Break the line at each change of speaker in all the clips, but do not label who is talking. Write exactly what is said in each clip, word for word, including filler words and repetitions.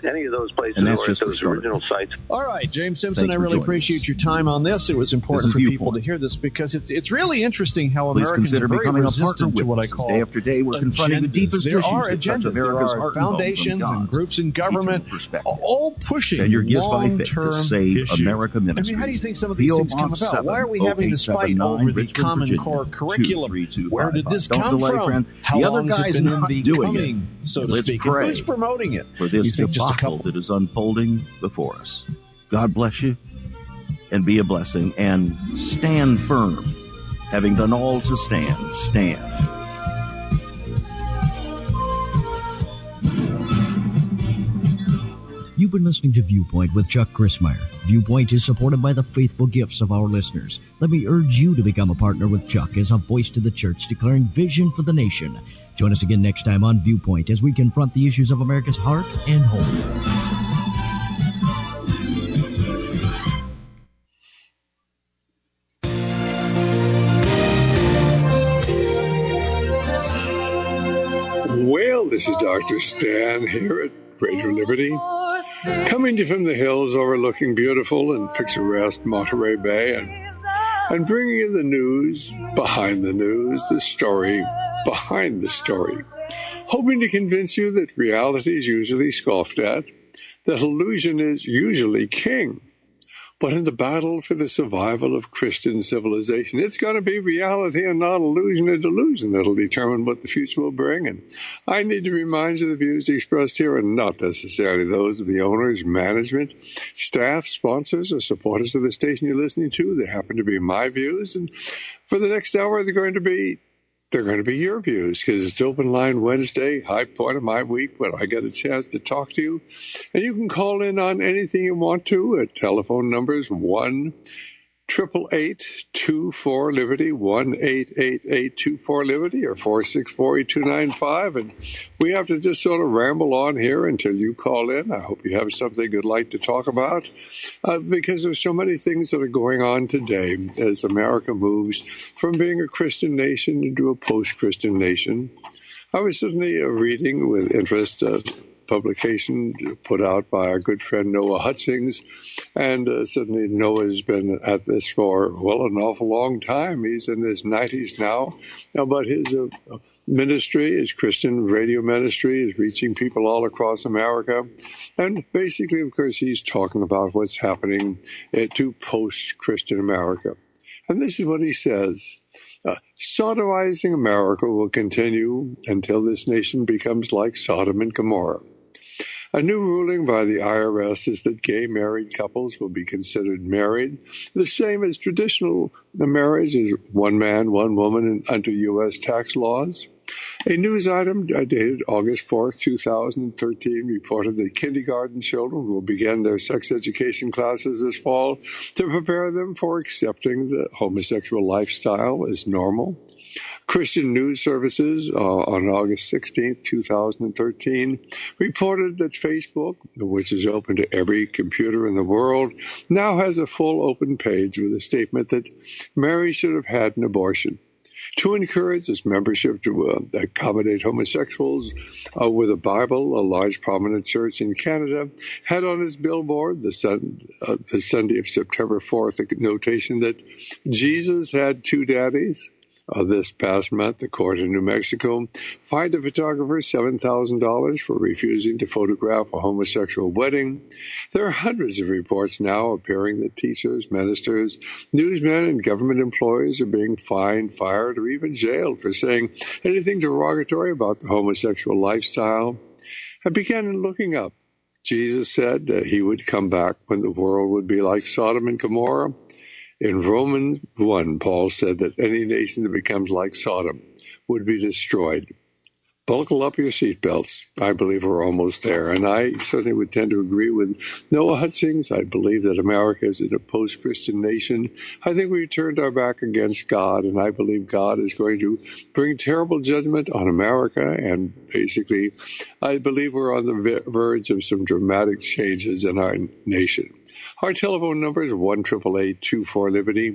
any of those places
And that's
or at
just the
those
start.
original sites.
All right, James Simpson,
Thanks
I
for
really
joining
appreciate
us.
your time on this. It was important
This is
for
Viewpoint.
people to hear this because it's it's really interesting how
Please
Americans
consider
are very
becoming a partner
resistant to
with
what I
us.
call
Day after day, we're confronting the
agendas.
deepest
there
issues
are
that touch
agendas.
America's
there are
heart and home from
foundations and
God's
groups in government
eternal perspective.
all pushing
Send your gifts by faith
long-term
to Save
issues.
America
I mean,
Ministries.
how do you think some of these
P O
things come
Box
about? Why are we having this fight over the Common Core curriculum? Where did this
Don't
come
delay,
from?
friend.
How
The other
long has
guy's
it been
not
in
doing
becoming,
it.
so to
Let's
speak?
pray
And who's promoting it?
for this
You think just a
debacle
couple?
that is unfolding before us. God bless you, and be a blessing, and stand firm. Having done all to stand, stand.
You've been listening to Viewpoint with Chuck Crismier. Viewpoint is supported by the faithful gifts of our listeners. Let me urge you to become a partner with Chuck as a voice to the church declaring vision for the nation. Join us again next time on Viewpoint as we confront the issues of America's heart and home.
Well, this is Doctor Stan here at Radio Liberty, coming to you from the hills overlooking beautiful and picturesque Monterey Bay, and, and bringing you the news behind the news, the story behind the story, hoping to convince you that reality is usually scoffed at, that illusion is usually king. But in the battle for the survival of Christian civilization, it's going to be reality and not illusion or delusion that'll determine what the future will bring. And I need to remind you the views expressed here are not necessarily those of the owners, management, staff, sponsors, or supporters of the station you're listening to. They happen to be my views. And for the next hour, they're going to be They're going to be your views, because it's Open Line Wednesday, high point of my week when I get a chance to talk to you. And you can call in on anything you want to at telephone numbers one eight eight eight, two four, Liberty, one eight eight eight, two four, Liberty, or four six four, eight two nine five. And we have to just sort of ramble on here until you call in. I hope you have something you'd like to talk about, uh, because there's so many things that are going on today as America moves from being a Christian nation into a post-Christian nation. I was certainly uh, reading with interest uh, publication put out by our good friend Noah Hutchings, and uh, certainly Noah's been at this for, well, an awful long time. He's in his nineties now, now but his uh, ministry, his Christian radio ministry, is reaching people all across America, and basically, of course, he's talking about what's happening uh, to post-Christian America. And this is what he says. Uh, Sodomizing America will continue until this nation becomes like Sodom and Gomorrah. A new ruling by the I R S is that gay married couples will be considered married, the same as traditional marriage is one man, one woman under U S tax laws. A news item dated August fourth, two thousand thirteen reported that kindergarten children will begin their sex education classes this fall to prepare them for accepting the homosexual lifestyle as normal. Christian News Services uh, on August sixteenth, two thousand thirteen reported that Facebook, which is open to every computer in the world, now has a full open page with a statement that Mary should have had an abortion. To encourage its membership to uh, accommodate homosexuals uh, with a Bible, a large prominent church in Canada had on its billboard the, sun, uh, the Sunday of September fourth a notation that Jesus had two daddies. Uh, this past month, the court in New Mexico fined a photographer seven thousand dollars for refusing to photograph a homosexual wedding. There are hundreds of reports now appearing that teachers, ministers, newsmen, and government employees are being fined, fired, or even jailed for saying anything derogatory about the homosexual lifestyle. I began looking up. Jesus said that he would come back when the world would be like Sodom and Gomorrah. In Romans one, Paul said that any nation that becomes like Sodom would be destroyed. Buckle up your seatbelts. I believe we're almost there. And I certainly would tend to agree with Noah Hutchings. I believe that America is in a post-Christian nation. I think we turned our back against God, and I believe God is going to bring terrible judgment on America. And basically, I believe we're on the verge of some dramatic changes in our nation. Our telephone number is one eight eight eight, two four, Liberty,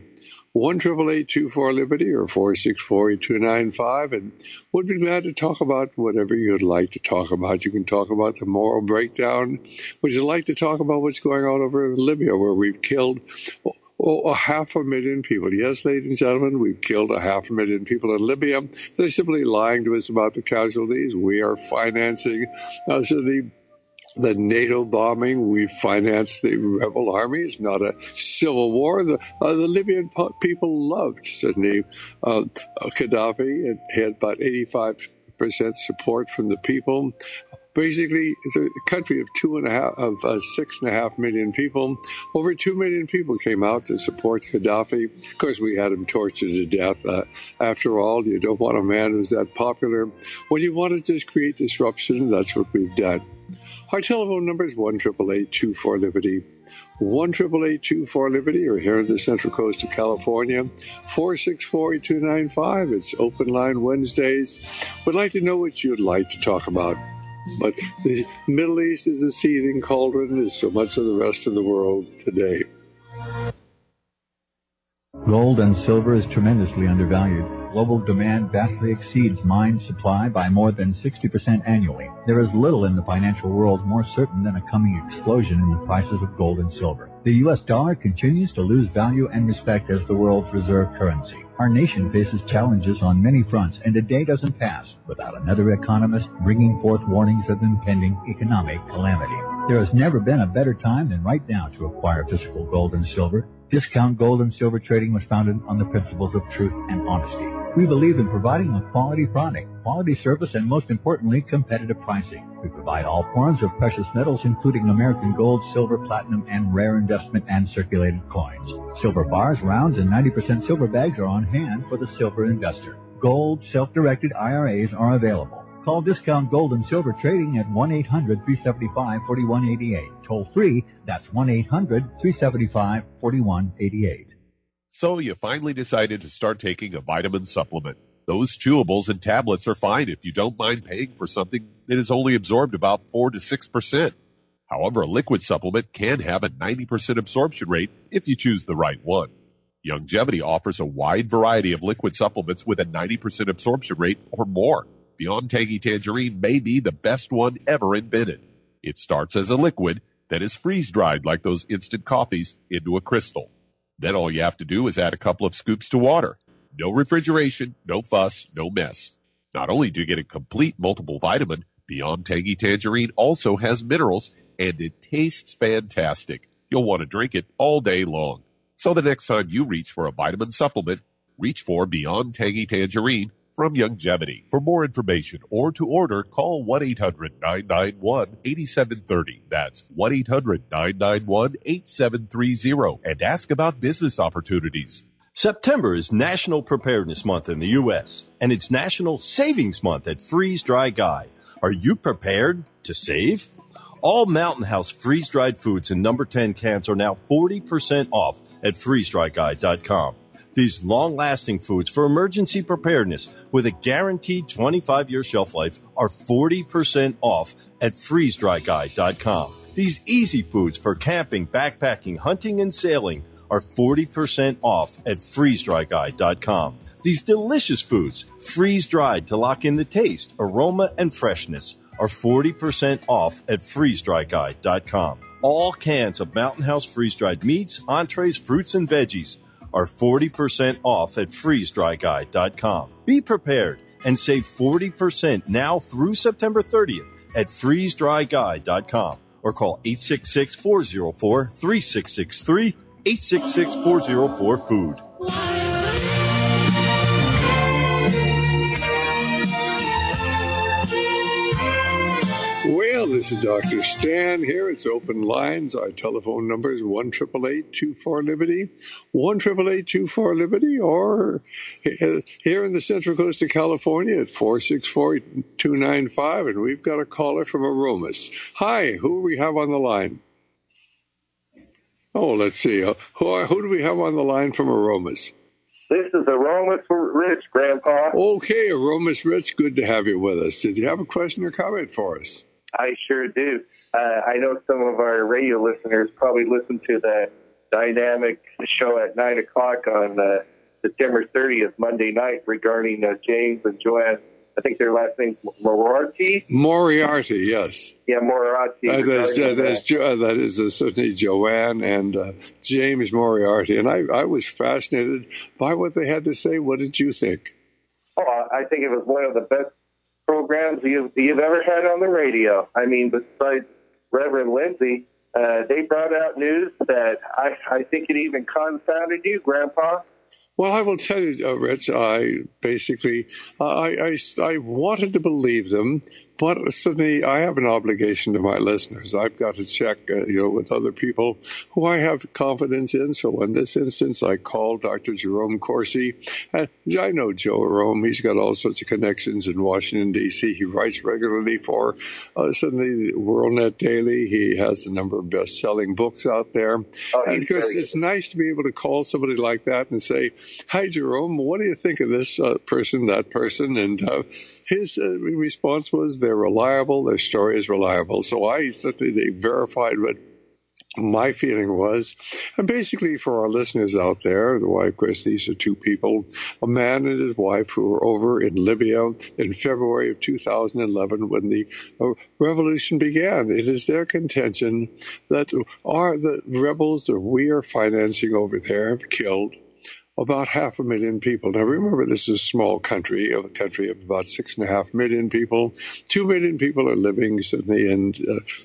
one eight eight eight, two four, Liberty or four six four, eight two nine five, and would be glad to talk about whatever you'd like to talk about. You can talk about the moral breakdown. Would you like to talk about what's going on over in Libya, where we've killed oh, a half a million people? Yes, ladies and gentlemen, we've killed a half a million people in Libya. They're simply lying to us about the casualties. We are financing uh, so the The NATO bombing, we financed the rebel army. It's not a civil war. The, uh, the Libyan po- people loved Sydney uh, Gaddafi. It had about eighty-five percent support from the people. Basically, it's a country of two and a half, of uh, six and a half million people. Over two million people came out to support Gaddafi. Of course, we had him tortured to death. Uh, after all, you don't want a man who's that popular. When you want to just create disruption, that's what we've done. Our telephone number is one eight eight eight, two four, Liberty, one eight eight eight, two four, Liberty, or here in the Central Coast of California, four six four, eight two nine five. It's Open Line Wednesdays. We'd like to know what you'd like to talk about. But the Middle East is a seething cauldron, as so much of the rest of the world today.
Gold and silver is tremendously undervalued. Global demand vastly exceeds mine supply by more than sixty percent annually. There is little in the financial world more certain than a coming explosion in the prices of gold and silver. The U S dollar continues to lose value and respect as the world's reserve currency. Our nation faces challenges on many fronts, and a day doesn't pass without another economist bringing forth warnings of impending economic calamity. There has never been a better time than right now to acquire physical gold and silver. Discount Gold and Silver Trading was founded on the principles of truth and honesty. We believe in providing a quality product, quality service, and most importantly, competitive pricing. We provide all forms of precious metals, including American gold, silver, platinum, and rare investment and circulated coins. Silver bars, rounds, and ninety percent silver bags are on hand for the silver investor. Gold, self-directed I R As are available. Call Discount Gold and Silver Trading at one eight hundred, three seven five, four one eight eight. Toll free, that's one eight hundred, three seven five, four one eight eight.
So you finally decided to start taking a vitamin supplement. Those chewables and tablets are fine if you don't mind paying for something that is only absorbed about four to six percent. However, a liquid supplement can have a ninety percent absorption rate if you choose the right one. Youngevity offers a wide variety of liquid supplements with a ninety percent absorption rate or more. Beyond Tangy Tangerine may be the best one ever invented. It starts as a liquid that is freeze-dried like those instant coffees into a crystal. Then all you have to do is add a couple of scoops to water. No refrigeration, no fuss, no mess. Not only do you get a complete multiple vitamin, Beyond Tangy Tangerine also has minerals, and it tastes fantastic. You'll want to drink it all day long. So the next time you reach for a vitamin supplement, reach for Beyond Tangy Tangerine from Youngevity. For more information or to order, call one eight hundred, nine nine one, eight seven three zero. That's one eight hundred, nine nine one, eight seven three zero. And ask about business opportunities.
September is National Preparedness Month in the U S, and it's National Savings Month at Freeze Dry Guy. Are you prepared to save? All Mountain House freeze-dried foods in number ten cans are now forty percent off at freeze dry guy dot com. These long-lasting foods for emergency preparedness with a guaranteed twenty-five year shelf life are forty percent off at freeze dry guy dot com. These easy foods for camping, backpacking, hunting, and sailing are forty percent off at freeze dry guy dot com. These delicious foods, freeze-dried to lock in the taste, aroma, and freshness, are forty percent off at freeze dry guy dot com. All cans of Mountain House freeze-dried meats, entrees, fruits, and veggies are forty percent off at freeze dry guy dot com. Be prepared and save forty percent now through September thirtieth at freeze dry guy dot com or call eight six six, four zero four, three six six three, eight six six, four zero four, food.
Well, this is Doctor Stan here. It's Open Lines. Our telephone number is one eight eight eight, two four, Liberty, one eight eight eight, two four, Liberty, or here in the Central Coast of California at four six four, two nine five, and we've got a caller from Aromas. Hi, who do we have on the line? Oh, let's see. Uh, who, are, who do we have on the line from Aromas?
This is Aromas Rich, Grandpa.
Okay, Aromas Rich, good to have you with us. Did you have a question or comment for us?
I sure do. Uh, I know some of our radio listeners probably listen to the dynamic show at nine o'clock on uh, September thirtieth, Monday night, regarding uh, James and Joanne. I think their last name's Moriarty.
Moriarty, yes.
Yeah, Moriarty.
Uh, that's, uh, that's jo- uh, that is uh, certainly Joanne and uh, James Moriarty. And I, I was fascinated by what they had to say. What did you think?
Oh, I think it was one of the best programs you've, you've ever had on the radio. I mean, besides Reverend Lindsay, uh, they brought out news that I, I think it even confounded you, Grandpa.
Well, I will tell you, uh, Rich, I basically, uh, I, I, I wanted to believe them, but suddenly I have an obligation to my listeners. I've got to check, uh, you know, with other people who I have confidence in. So in this instance, I called Doctor Jerome Corsi. And I know Joe Jerome. He's got all sorts of connections in Washington, D C. He writes regularly for uh, suddenly WorldNet Daily. He has a number of best-selling books out there.
Oh,
and of course, it's nice to be able to call somebody like that and say, hi, Jerome, what do you think of this uh, person, that person? And uh, his uh, response was, they're reliable, their story is reliable. So I certainly verified what my feeling was. And basically for our listeners out there, the wife, of course, these are two people, a man and his wife who were over in Libya in February of two thousand eleven when the uh, revolution began. It is their contention that are the rebels that we are financing over there have killed about half a million people. Now, remember, this is a small country, a country of about six and a half million people. Two million people are living suddenly and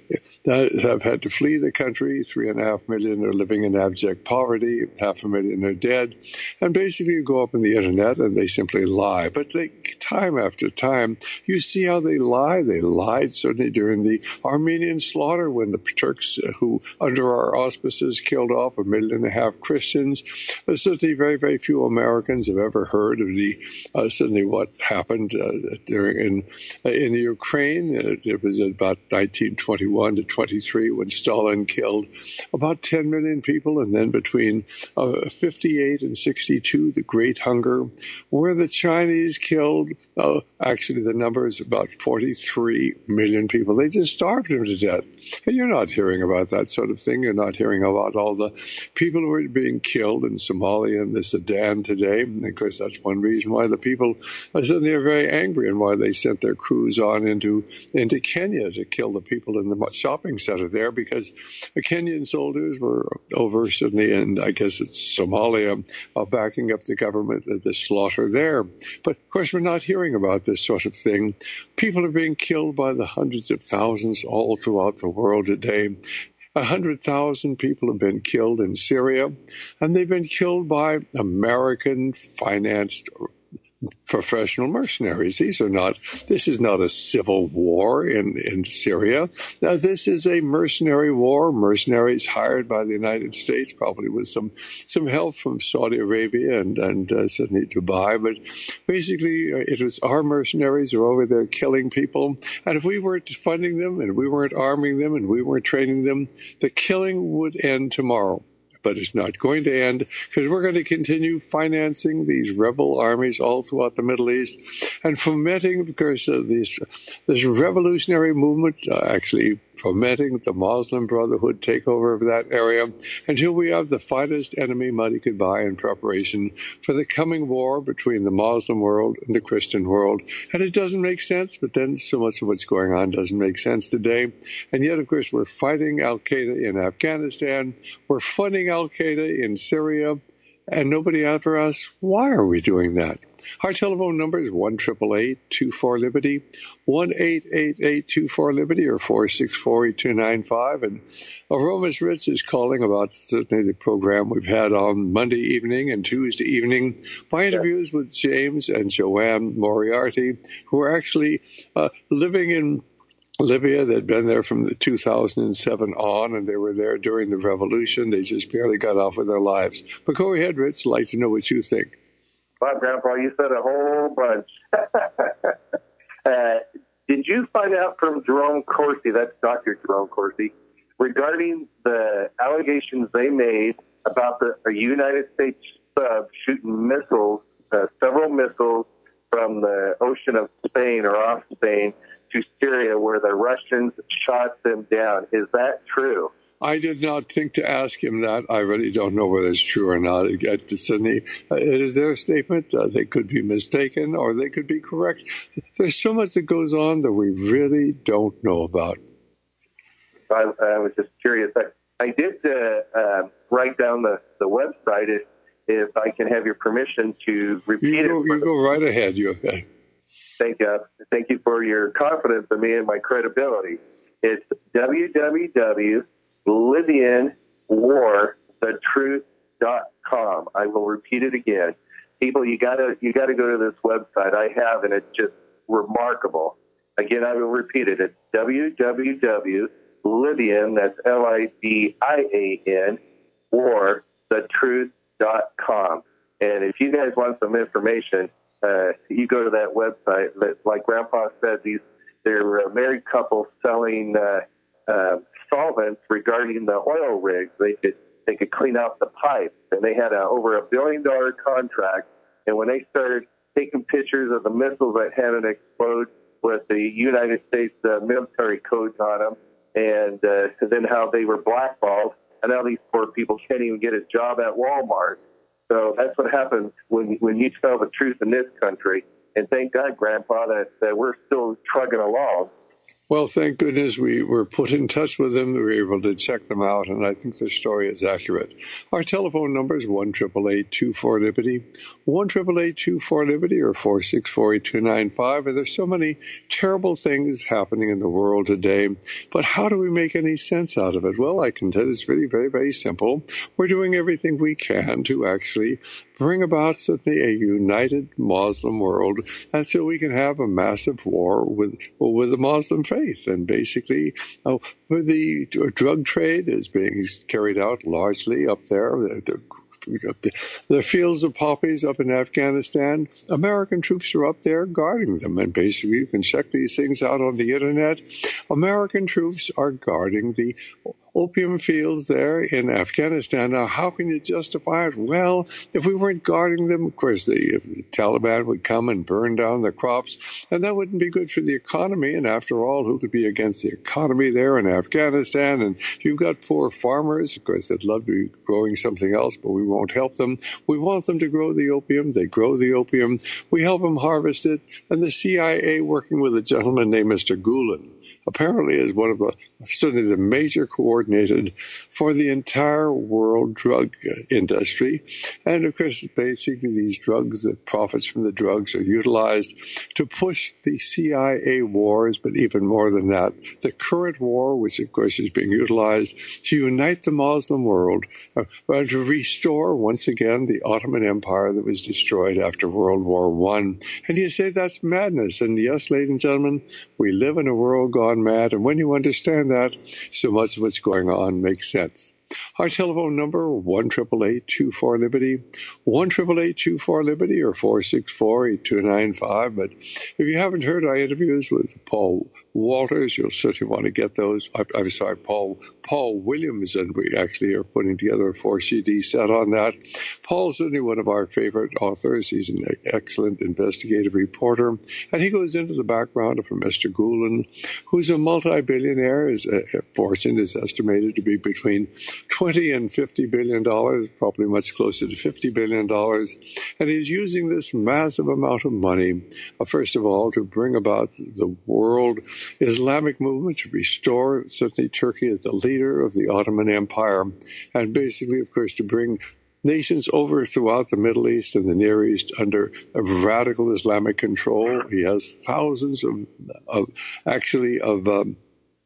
uh, have had to flee the country. Three and a half million are living in abject poverty. Half a million are dead. And basically, you go up on the internet and they simply lie. But they, time after time, you see how they lie. They lied certainly during the Armenian slaughter when the Turks, uh, who under our auspices killed off a million and a half Christians. Uh, certainly very Very few Americans have ever heard of the uh, suddenly what happened uh, during in uh, in the Ukraine. Uh, it was about nineteen twenty-one to twenty-three when Stalin killed about ten million people, and then between uh, fifty-eight and sixty-two, the Great Hunger, where the Chinese killed. Uh, actually, the number is about forty-three million people. They just starved them to death, and you're not hearing about that sort of thing. You're not hearing about all the people who are being killed in Somalia and the Sudan today. And of course, that's one reason why the people uh, suddenly are very angry and why they sent their crews on into into Kenya to kill the people in the shopping center there, because the Kenyan soldiers were over suddenly, and I guess it's Somalia, uh, backing up the government, the, the slaughter there. But of course, we're not hearing about this sort of thing. People are being killed by the hundreds of thousands all throughout the world today. A hundred thousand people have been killed in Syria, and they've been killed by American-financed professional mercenaries. These are not, this is not a civil war in, in Syria. Now, this is a mercenary war, mercenaries hired by the United States, probably with some, some help from Saudi Arabia and, and uh, certainly Dubai. But basically, uh, it was our mercenaries who are over there killing people. And if we weren't funding them and we weren't arming them and we weren't training them, the killing would end tomorrow. But it's not going to end, because we're going to continue financing these rebel armies all throughout the Middle East and fomenting, of course, uh, this, this revolutionary movement, uh, actually fomenting the Muslim Brotherhood takeover of that area until we have the finest enemy money could buy in preparation for the coming war between the Muslim world and the Christian world. And it doesn't make sense, but then so much of what's going on doesn't make sense today. And yet, of course, we're fighting Al-Qaeda in Afghanistan. We're funding Al-Qaeda in Syria. And nobody after us. Why are we doing that? Our telephone number is one eight eight eight, two four, Liberty, one eight eight eight, two four, Liberty, or four six four, eight two nine five. And Aromas Ritz is calling about certainly the program we've had on Monday evening and Tuesday evening, my interviews with James and Joanne Moriarty, who are actually uh, living in Libya. They'd been there from the two thousand seven on, and they were there during the revolution. They just barely got off with their lives. But go ahead, Rich. I'd like to know what you think.
Wow, Grandpa, you said a whole bunch. uh, did you find out from Jerome Corsi, that's Doctor Jerome Corsi, regarding the allegations they made about the a United States sub shooting missiles, uh, several missiles from the ocean of Spain or off Spain to Syria, where the Russians shot them down? Is that true?
I did not think to ask him that. I really don't know whether it's true or not. It, it is their statement. Uh, they could be mistaken or they could be correct. There's so much that goes on that we really don't know about.
I, I was just curious. I, I did uh, uh, write down the, the website if, if I can have your permission to repeat
you go,
it.
You go right ahead. You, uh,
thank, you. thank you for your confidence in me and my credibility. It's w w w dot libyan war the truth dot com. I will repeat it again. People, you gotta you gotta go to this website. I have, and it's just remarkable. Again, I will repeat it. It's w w w dot libyan, that's L I B I A N, war the truth dot com. And if you guys want some information, uh, you go to that website. Like Grandpa said, these they're a married couple selling uh, uh, solvents regarding the oil rigs. They could they could clean out the pipes, and they had a, over a billion dollar contract. And when they started taking pictures of the missiles that had it explode with the United States uh, military codes on them, and uh, then how they were blackballed, and now these poor people can't even get a job at Walmart. So that's what happens when when you tell the truth in this country. And thank God, Grandpa, that, that we're still trugging along.
Well, thank goodness we were put in touch with them. We were able to check them out, and I think their story is accurate. Our telephone number is one eight eight eight, two four, Liberty, one eight eight eight, two four, Liberty, or four six four, eight two nine five. And there's so many terrible things happening in the world today, but how do we make any sense out of it? Well, I can tell you it's really very, very simple. We're doing everything we can to actually bring about certainly a united Muslim world, and so we can have a massive war with, with the Muslim faith. And basically, uh, the drug trade is being carried out largely up there. The, the, the fields of poppies up in Afghanistan, American troops are up there guarding them. And basically, you can check these things out on the internet. American troops are guarding the opium fields there in Afghanistan. Now, how can you justify it? Well, if we weren't guarding them, of course, the, the Taliban would come and burn down the crops, and that wouldn't be good for the economy. And after all, who could be against the economy there in Afghanistan? And you've got poor farmers, of course, that love to be growing something else, but we won't help them. We want them to grow the opium. They grow the opium. We help them harvest it. And the C I A, working with a gentleman named Mister Gulen, apparently is one of the, certainly the major coordinated for the entire world drug industry. And of course, basically these drugs, the profits from the drugs are utilized to push the C I A wars, but even more than that, the current war, which of course is being utilized to unite the Muslim world, uh, and to restore once again the Ottoman Empire that was destroyed after World War One. And you say that's madness. And yes, ladies and gentlemen, we live in a world gone mad, and when you understand that, so much of what's going on makes sense. Our telephone number, one eight eight eight, two four, Liberty, one eight eight eight, two four, Liberty, or four six four, eight two nine five. But if you haven't heard our interviews with Paul Walters, you'll certainly want to get those. I, I'm sorry, Paul Paul Williams, and we actually are putting together a four C D set on that. Paul's certainly one of our favorite authors. He's an excellent investigative reporter, and he goes into the background of Mister Gulen, who's a multi-billionaire. His uh, fortune is estimated to be between twenty and fifty billion dollars, probably much closer to fifty billion dollars. And he's using this massive amount of money, uh, first of all, to bring about the world Islamic movement, to restore certainly Turkey as the leader of the Ottoman Empire, and basically, of course, to bring nations over throughout the Middle East and the Near East under a radical Islamic control. He has thousands of, of actually, of um,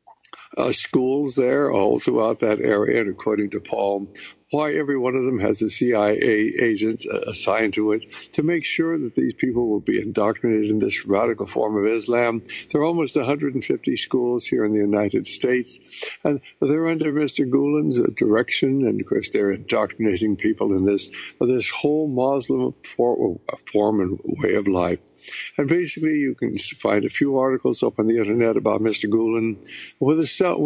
Uh, schools there all throughout that area, and according to Paul, why every one of them has a C I A agent uh, assigned to it to make sure that these people will be indoctrinated in this radical form of Islam. There are almost one hundred fifty schools here in the United States, and they're under Mister Gulen's uh, direction, and of course they're indoctrinating people in this uh, this whole Muslim for, uh, form and way of life. And basically, you can find a few articles up on the internet about Mister Gulen with a with a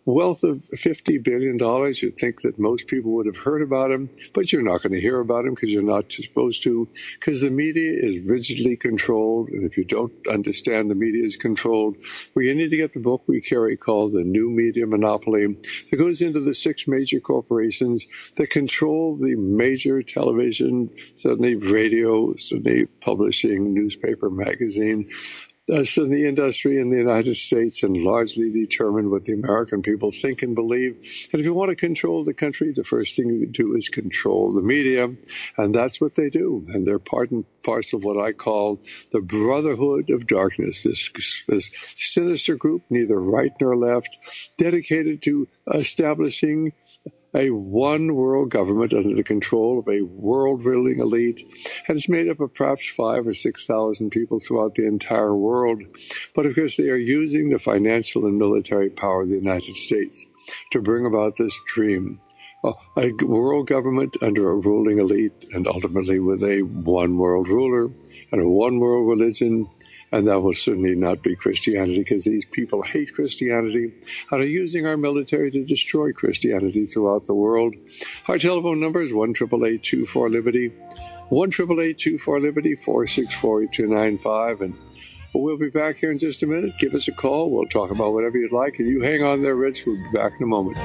wealth of fifty billion dollars. You'd think that most people would have heard about him, but you're not going to hear about him because you're not supposed to, because the media is rigidly controlled. And if you don't understand the media is controlled, well, you need to get the book we carry called The New Media Monopoly that goes into the six major corporations that control the major television, certainly radio, certainly publishing, newspaper, magazine, Uh, so the industry in the United States, and largely determine what the American people think and believe. And if you want to control the country, the first thing you do is control the media. And that's what they do. And they're part and parcel of what I call the Brotherhood of Darkness, this, this sinister group, neither right nor left, dedicated to establishing a one world government under the control of a world-ruling elite, and it's made up of perhaps five or six thousand people throughout the entire world. But of course, they are using the financial and military power of the United States to bring about this dream. A world government under a ruling elite, and ultimately with a one world ruler and a one world religion. And that will certainly not be Christianity, because these people hate Christianity and are using our military to destroy Christianity throughout the world. Our telephone number is one eight eight eight, two four, Liberty, one eight eight eight, two four, Liberty, four six four, eight two nine five. And we'll be back here in just a minute. Give us a call. We'll talk about whatever you'd like. And you hang on there, Rich. We'll be back in a moment.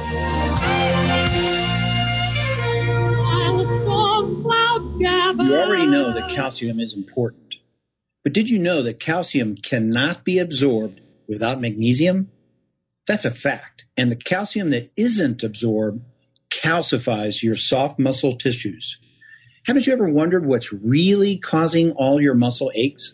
You already know that calcium is important. But did you know that calcium cannot be absorbed without magnesium? That's a fact. And the calcium that isn't absorbed calcifies your soft muscle tissues. Haven't you ever wondered what's really causing all your muscle aches?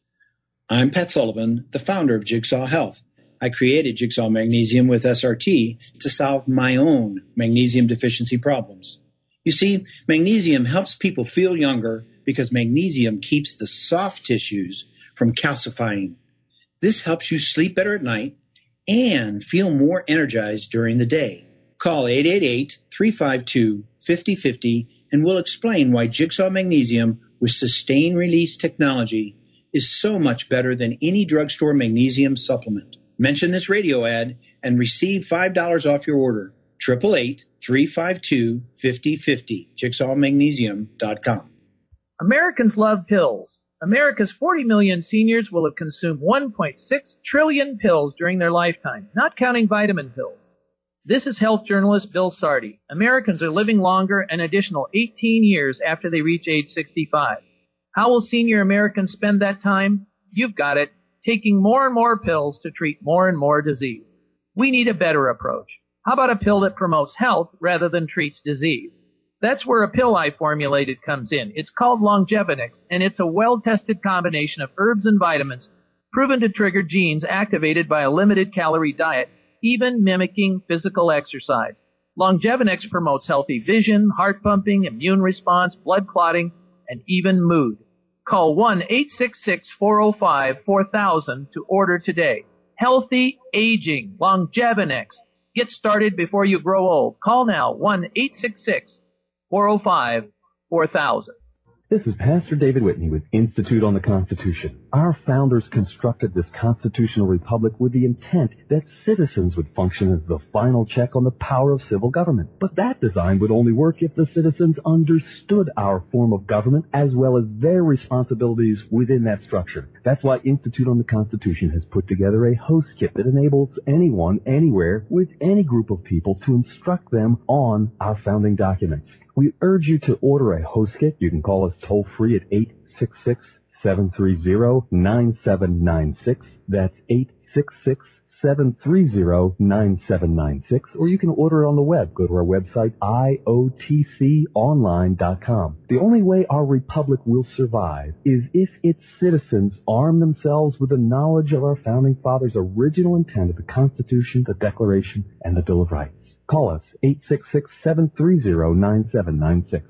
I'm Pat Sullivan, the founder of Jigsaw Health. I created Jigsaw Magnesium with S R T to solve my own magnesium deficiency problems. You see, magnesium helps people feel younger because magnesium keeps the soft tissues from calcifying. This helps you sleep better at night and feel more energized during the day. Call eight eight eight, three five two, five oh five oh and we'll explain why Jigsaw Magnesium with sustained release technology is so much better than any drugstore magnesium supplement. Mention this radio ad and receive five dollars off your order. eight eight eight, three five two, five oh five oh, jigsaw magnesium dot com.
Americans love pills. America's forty million seniors will have consumed one point six trillion pills during their lifetime, not counting vitamin pills. This is health journalist Bill Sardi. Americans are living longer an additional eighteen years after they reach age sixty-five. How will senior Americans spend that time? You've got it, taking more and more pills to treat more and more disease. We need a better approach. How about a pill that promotes health rather than treats disease? That's where a pill I formulated comes in. It's called Longevinix, and it's a well-tested combination of herbs and vitamins proven to trigger genes activated by a limited-calorie diet, even mimicking physical exercise. Longevinix promotes healthy vision, heart pumping, immune response, blood clotting, and even mood. Call one eight six six, four oh five, four thousand to order today. Healthy aging, Longevinix. Get started before you grow old. Call now, one eight six six, four oh five, four thousand.
This is Pastor David Whitney with Institute on the Constitution. Our founders constructed this constitutional republic with the intent that citizens would function as the final check on the power of civil government. But that design would only work if the citizens understood our form of government as well as their responsibilities within that structure. That's why Institute on the Constitution has put together a host kit that enables anyone, anywhere, with any group of people to instruct them on our founding documents. We urge you to order a host kit. You can call us toll-free at eight six six, seven three zero, nine seven nine six. That's eight six six, seven three zero, nine seven nine six. Or you can order it on the web. Go to our website, I O T C online dot com. The only way our republic will survive is if its citizens arm themselves with the knowledge of our founding fathers' original intent of the Constitution, the Declaration, and the Bill of Rights. Call us, eight six six, seven three zero, nine seven nine six.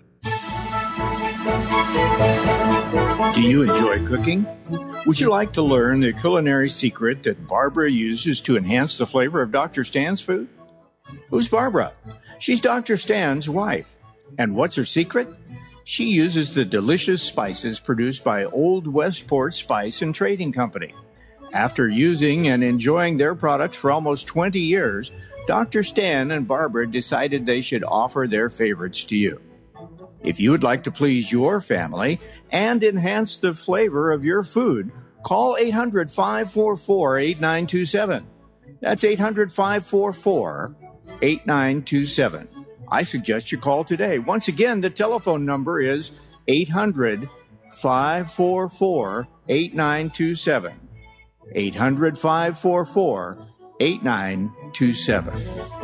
Do you enjoy cooking? Would you like to learn the culinary secret that Barbara uses to enhance the flavor of Doctor Stan's food? Who's Barbara? She's Doctor Stan's wife. And what's her secret? She uses the delicious spices produced by Old Westport Spice and Trading Company. After using and enjoying their products for almost twenty years, Doctor Stan and Barbara decided they should offer their favorites to you. If you would like to please your family and enhance the flavor of your food, call eight hundred, five four four, eight nine two seven. That's eight hundred, five four four, eight nine two seven. I suggest you call today. Once again, the telephone number is eight hundred, five four four, eight nine two seven. eight hundred, five four four, eight nine two seven.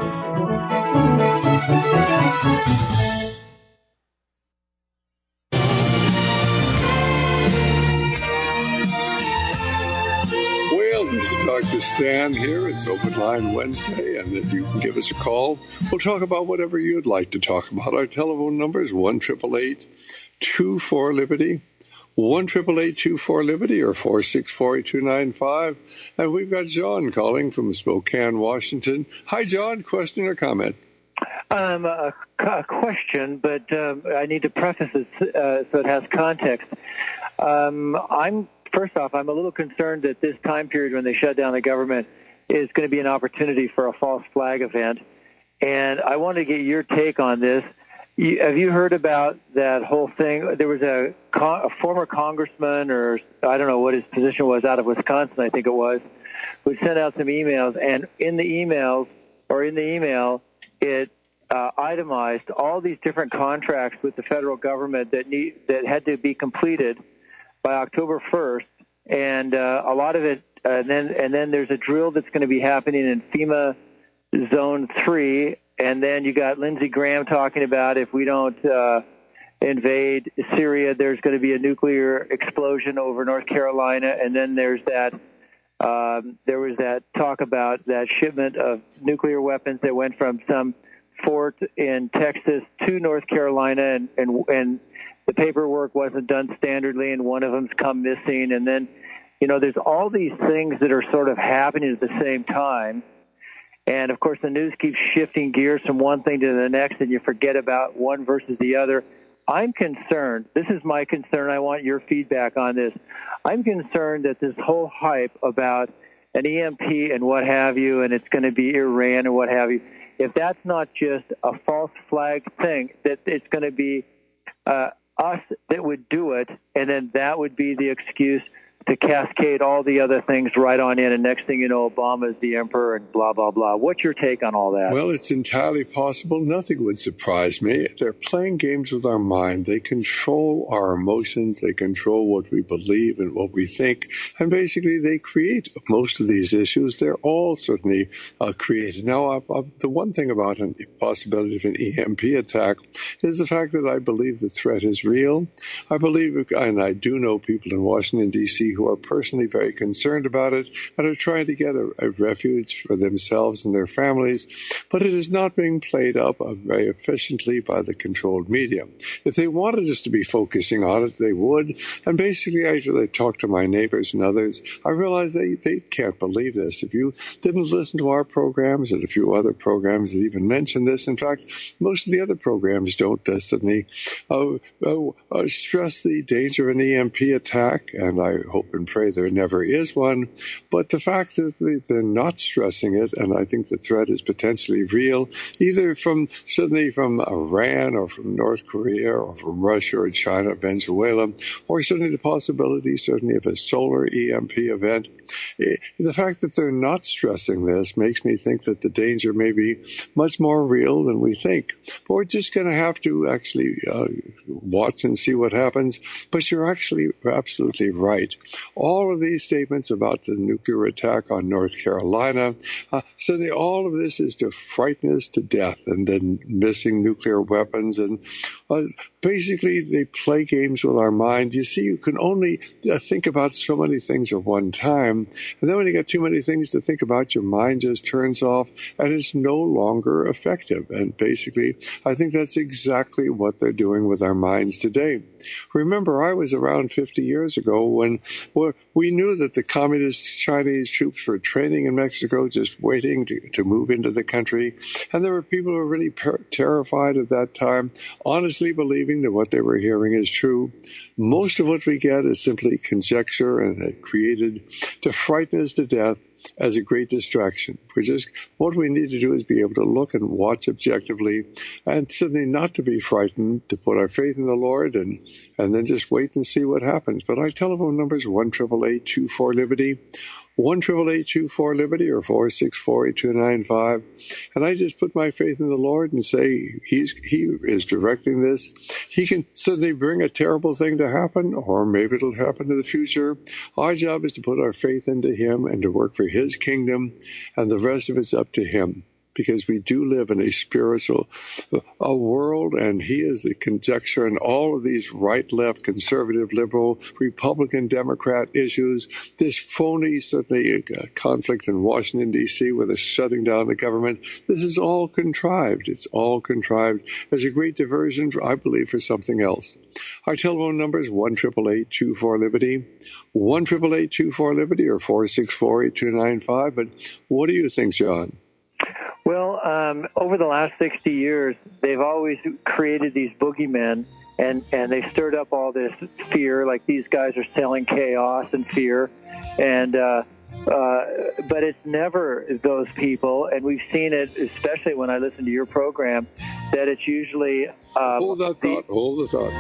This is Doctor Stan here. It's Open Line Wednesday, and if you can give us a call, we'll talk about whatever you'd like to talk about. Our telephone number is one eight eight eight, two four, Liberty, one eight eight eight, two four, Liberty, or four six four, two nine five. And we've got John calling from Spokane, Washington. Hi, John. Question or comment?
Um, a, a question, but um, I need to preface it uh, so it has context. Um, I'm First off, I'm a little concerned that this time period when they shut down the government is going to be an opportunity for a false flag event. And I want to get your take on this. You, have you heard about that whole thing? There was a, con- a former congressman, or I don't know what his position was, out of Wisconsin, I think it was, who sent out some emails. And in the emails, or in the email, it uh, itemized all these different contracts with the federal government that need that had to be completed by October first, and uh, a lot of it, uh, and then and then there's a drill that's going to be happening in FEMA Zone three, and then you got Lindsey Graham talking about if we don't uh, invade Syria, there's going to be a nuclear explosion over North Carolina, and then there's that um, there was that talk about that shipment of nuclear weapons that went from some fort in Texas to North Carolina, and and, and the paperwork wasn't done standardly, and one of them's come missing. And then, you know, there's all these things that are sort of happening at the same time. And, of course, the news keeps shifting gears from one thing to the next, and you forget about one versus the other. I'm concerned. This is my concern. I want your feedback on this. I'm concerned that this whole hype about an E M P and what have you, and it's going to be Iran and what have you, if that's not just a false flag thing, that it's going to be uh, us that would do it, and then that would be the excuse to cascade all the other things right on in, and next thing you know, Obama is the emperor and blah, blah, blah. What's your take on all that?
Well, it's entirely possible. Nothing would surprise me. They're playing games with our mind. They control our emotions. They control what we believe and what we think. And basically, they create most of these issues. They're all certainly uh, created. Now, uh, uh, the one thing about a possibility of an E M P attack is the fact that I believe the threat is real. I believe, and I do know people in Washington, D C who are personally very concerned about it and are trying to get a, a refuge for themselves and their families, but it is not being played up uh, very efficiently by the controlled media. If they wanted us to be focusing on it, they would. And basically, after I talked to my neighbors and others, I realized they, they can't believe this. If you didn't listen to our programs and a few other programs that even mention this, in fact, most of the other programs don't uh, suddenly uh, uh, uh, stress the danger of an E M P attack, and I hope and pray there never is one. But the fact that they're not stressing it, and I think the threat is potentially real, either from certainly from Iran or from North Korea or from Russia or China, Venezuela, or certainly the possibility certainly of a solar E M P event. The fact that they're not stressing this makes me think that the danger may be much more real than we think. But we're just going to have to actually uh, watch and see what happens. But you're actually absolutely right. All of these statements about the nuclear attack on North Carolina, uh, certainly all of this is to frighten us to death, and then missing nuclear weapons. And uh, basically, they play games with our mind. You see, you can only uh, think about so many things at one time. And then when you get too many things to think about, your mind just turns off, and it's no longer effective. And basically, I think that's exactly what they're doing with our minds today. Remember, I was around fifty years ago when well, we knew that the communist Chinese troops were training in Mexico, just waiting to, to move into the country. And there were people who were really per- terrified at that time, honestly believing that what they were hearing is true. Most of what we get is simply conjecture and created to frighten us to death. as a great distraction. We just, what we need to do is be able to look and watch objectively, and certainly not to be frightened, to put our faith in the Lord, and, and then just wait and see what happens. But our telephone number is one eight eight eight, two four, Liberty, one eight eight eight, two four, Liberty, or four six four, eight two nine five. And I just put my faith in the Lord and say he's He is directing this. He can suddenly bring a terrible thing to happen, or maybe it'll happen in the future. Our job is to put our faith into Him and to work for His kingdom, and the rest of it's up to Him. Because we do live in a spiritual a world, and He is the conjecture, and all of these right, left, conservative, liberal, Republican, Democrat issues, this phony, certainly, uh, conflict in Washington, D C with us shutting down the government, this is all contrived. It's all contrived as a great diversion, I believe, for something else. Our telephone number is one eight eight eight, two four, Liberty, one eight eight eight, two four, Liberty, or four six four, eight two nine five. But what do you think, John?
Well, um, over the last sixty years, they've always created these boogeymen, and, and they've stirred up all this fear, like these guys are selling chaos and fear, and uh, uh, but it's never those people, and we've seen it, especially when I listen to your program, that it's usually... Uh,
hold that thought, the, hold the thought.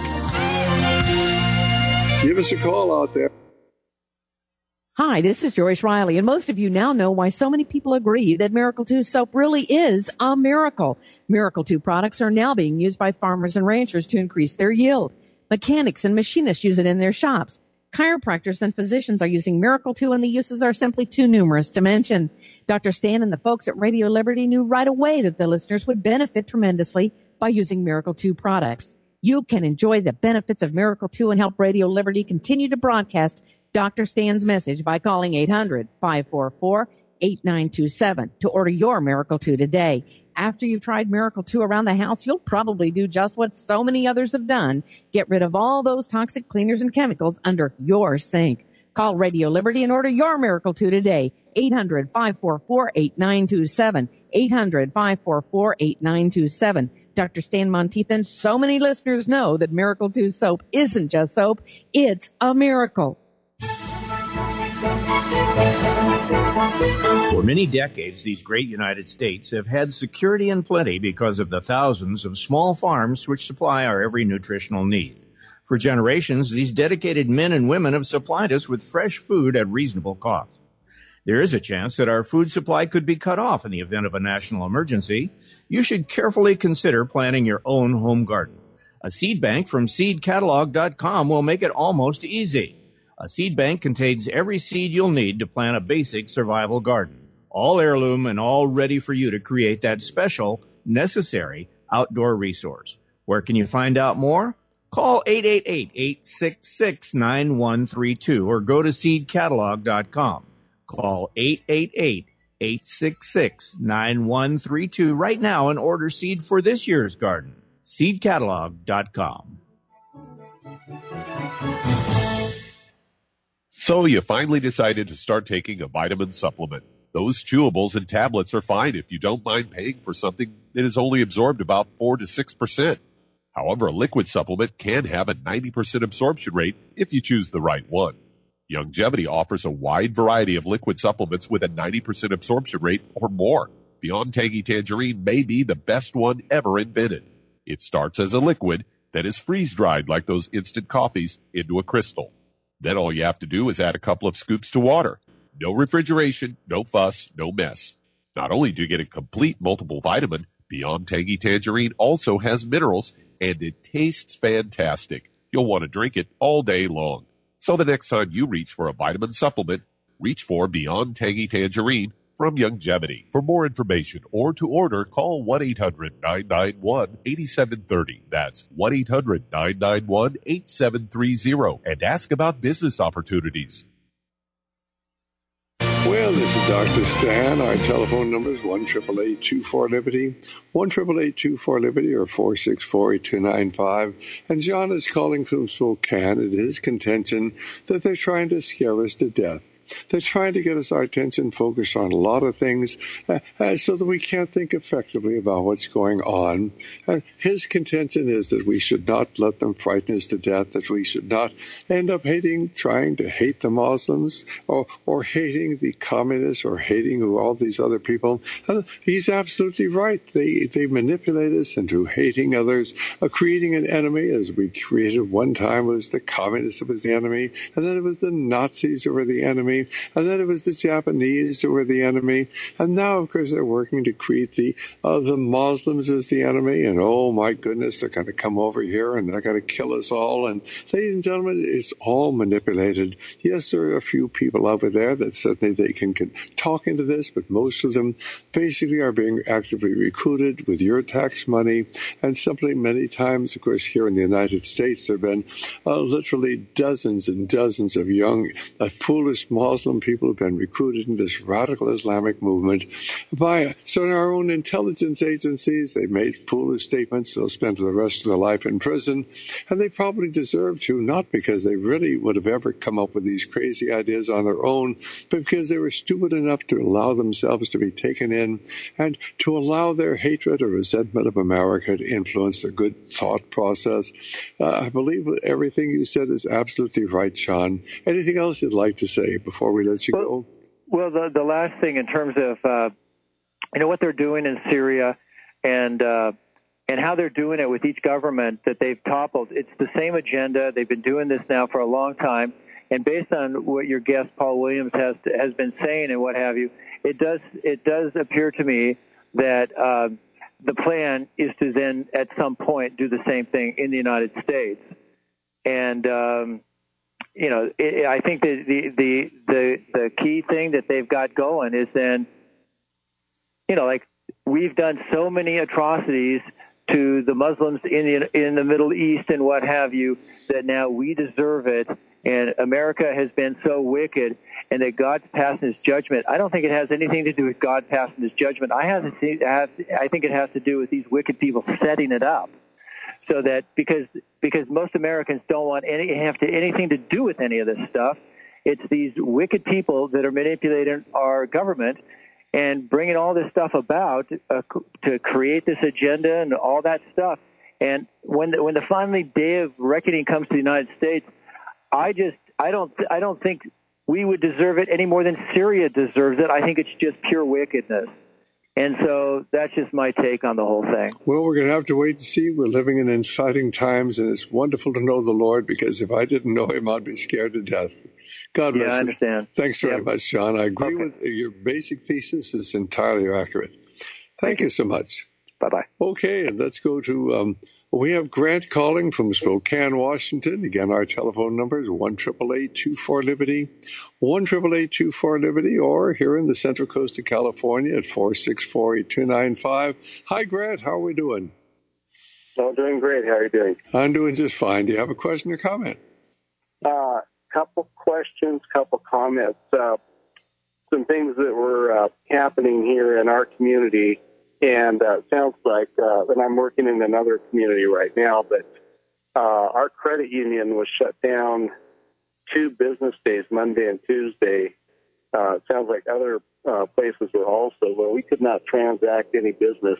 Give us a call out there.
Hi, this is Joyce Riley, and most of you now know why so many people agree that Miracle two soap really is a miracle. Miracle two products are now being used by farmers and ranchers to increase their yield. Mechanics and machinists use it in their shops. Chiropractors and physicians are using Miracle two, and the uses are simply too numerous to mention. Doctor Stan and the folks at Radio Liberty knew right away that the listeners would benefit tremendously by using Miracle two products. You can enjoy the benefits of Miracle two and help Radio Liberty continue to broadcast Doctor Stan's message by calling eight hundred, five four four, eight nine two seven to order your Miracle two today. After you've tried Miracle two around the house, you'll probably do just what so many others have done. Get rid of all those toxic cleaners and chemicals under your sink. Call Radio Liberty and order your Miracle two today. eight hundred, five four four, eight nine two seven. eight hundred, five four four, eight nine two seven. Doctor Stan Monteith, so many listeners know that Miracle two soap isn't just soap, it's a miracle.
For many decades, these great United States have had security and plenty because of the thousands of small farms which supply our every nutritional need. For generations, these dedicated men and women have supplied us with fresh food at reasonable cost. There is a chance that our food supply could be cut off in the event of a national emergency. You should carefully consider planting your own home garden. A seed bank from seed catalog dot com will make it almost easy. A seed bank contains every seed you'll need to plant a basic survival garden, all heirloom and all ready for you to create that special, necessary outdoor resource. Where can you find out more? Call eight eight eight, eight six six, nine one three two or go to seed catalog dot com. Call eight eight eight, eight six six, nine one three two right now and order seed for this year's garden. seed catalog dot com.
So you finally decided to start taking a vitamin supplement. Those chewables and tablets are fine if you don't mind paying for something that is only absorbed about four to six percent. However, a liquid supplement can have a ninety percent absorption rate if you choose the right one. Youngevity offers a wide variety of liquid supplements with a ninety percent absorption rate or more. Beyond Tangy Tangerine may be the best one ever invented. It starts as a liquid that is freeze-dried like those instant coffees into a crystal. Then all you have to do is add a couple of scoops to water. No refrigeration, no fuss, no mess. Not only do you get a complete multiple vitamin, Beyond Tangy Tangerine also has minerals, and it tastes fantastic. You'll want to drink it all day long. So the next time you reach for a vitamin supplement, reach for Beyond Tangy Tangerine from Youngevity. For more information or to order, call one eight hundred, nine nine one, eight seven three zero. That's one eight hundred, nine nine one, eight seven three zero and ask about business opportunities.
Well, this is Doctor Stan. Our telephone number is one eight eight eight, two four, Liberty, one eight eight eight, two four, Liberty, or four six four, eight two nine five. And John is calling from Spokane. It is contention that they're trying to scare us to death. They're trying to get us our attention focused on a lot of things uh, uh, so that we can't think effectively about what's going on. Uh, his contention is that we should not let them frighten us to death, that we should not end up hating, trying to hate the Muslims or, or hating the communists or hating all these other people. Uh, he's absolutely right. They, they manipulate us into hating others, uh, creating an enemy, as we created one time. It was the communists that was the enemy, and then it was the Nazis who were the enemy, and then it was the Japanese who were the enemy, and now, of course, they're working to create the uh, the Muslims as the enemy, and oh my goodness, they're going to come over here and they're going to kill us all. And ladies and gentlemen, it's all manipulated. Yes, there are a few people over there that certainly they can, can talk into this, but most of them basically are being actively recruited with your tax money, and simply many times, of course, here in the United States, there have been uh, literally dozens and dozens of young, uh, foolish Muslim people have been recruited in this radical Islamic movement by so our own intelligence agencies. They made foolish statements. They'll spend the rest of their life in prison, and they probably deserve to, not because they really would have ever come up with these crazy ideas on their own, but because they were stupid enough to allow themselves to be taken in and to allow their hatred or resentment of America to influence their good thought process. Uh, I believe everything you said is absolutely right, Sean. Anything else you'd like to say before we let you
well,
go?
Well, the, the last thing in terms of, uh, you know, what they're doing in Syria and uh, and how they're doing it with each government that they've toppled, it's the same agenda. They've been doing this now for a long time. And based on what your guest, Paul Williams, has has been saying and what have you, it does it does appear to me that uh, the plan is to then at some point do the same thing in the United States. And um, you know, it, I think that the, the the the key thing that they've got going is then, you know, like we've done so many atrocities to the Muslims in the in the Middle East and what have you that now we deserve it. And America has been so wicked, and that God's passing His judgment. I don't think it has anything to do with God passing His judgment. I have, have I think it has to do with these wicked people setting it up, so that because because most Americans don't want any have to anything to do with any of this stuff. It's these wicked people that are manipulating our government and bringing all this stuff about uh, to create this agenda and all that stuff. And when the, when the finally day of reckoning comes to the United States, I just, I don't, I don't think we would deserve it any more than Syria deserves it. I think it's just pure wickedness. And so that's just my take on the whole thing.
Well, we're going to have to wait and see. We're living in exciting times, and it's wonderful to know the Lord, because if I didn't know Him, I'd be scared to death. God bless you.
Yeah, I understand.
Thanks very
yep.
much, John. I agree
okay.
with your basic thesis. Is entirely accurate. Thank, Thank you. you so much.
Bye-bye.
Okay, and let's go to... Um, We have Grant calling from Spokane, Washington. Again, our telephone number is one eight eight eight, two four, Liberty, one eight eight eight, two four, Liberty, or here in the Central Coast of California at four six four, eight two nine five. Hi, Grant. How are we doing?
I'm doing great. How are you doing?
I'm doing just fine. Do you have a question or comment?
Uh, couple questions, couple comments. Uh, some things that were uh, happening here in our community. And uh, it sounds like, uh, and I'm working in another community right now, but uh, our credit union was shut down two business days, Monday and Tuesday. Uh, it sounds like other uh, places were also, where we could not transact any business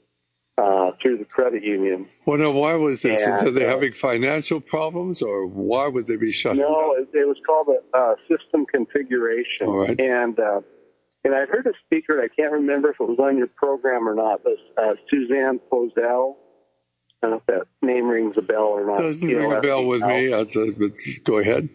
uh, through the credit union.
Well, no, why was this?
And,
Are they
uh,
having financial problems, or why would they be shut
no,
down?
No, it, it was called a uh, system configuration.
All right.
And uh, And I heard a speaker, I can't remember if it was on your program or not, but uh, Suzanne Posel. I don't know if that name rings a bell or not.
Doesn't ring a bell with me. Uh, but go ahead.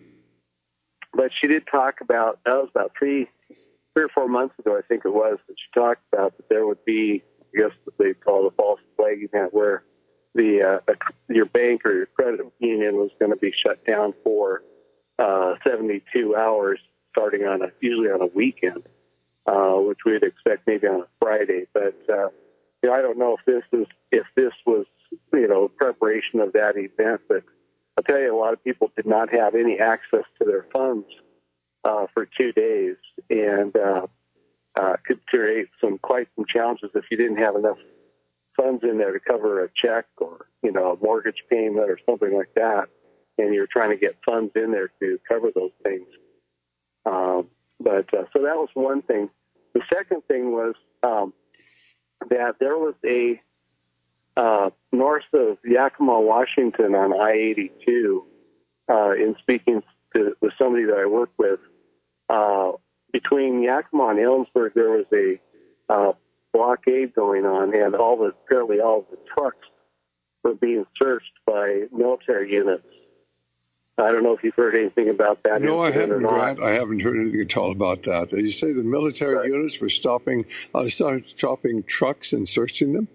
But she did talk about, that was about three, three or four months ago, I think it was, that she talked about that there would be, I guess what they call a false flag event, where the uh, your bank or your credit union was going to be shut down for uh, seventy-two hours, starting on a, usually on a weekend. Uh, which we'd expect maybe on a Friday, but uh, you know, I don't know if this is if this was you know preparation of that event. But I'll tell you, a lot of people did not have any access to their funds uh, for two days, and uh, uh, could create some quite some challenges if you didn't have enough funds in there to cover a check or you know a mortgage payment or something like that, and you're trying to get funds in there to cover those things. Um, But uh, so that was one thing. The second thing was um, that there was a uh, north of Yakima, Washington on I eighty-two, uh, in speaking to, with somebody that I work with, uh, between Yakima and Ellensburg, there was a uh, blockade going on, and all the apparently all the trucks were being searched by military units. I don't know if you've heard anything about that.
No, I haven't, Grant. I haven't heard anything at all about that. Did you say the military right. units were stopping, uh, stopping trucks and searching them?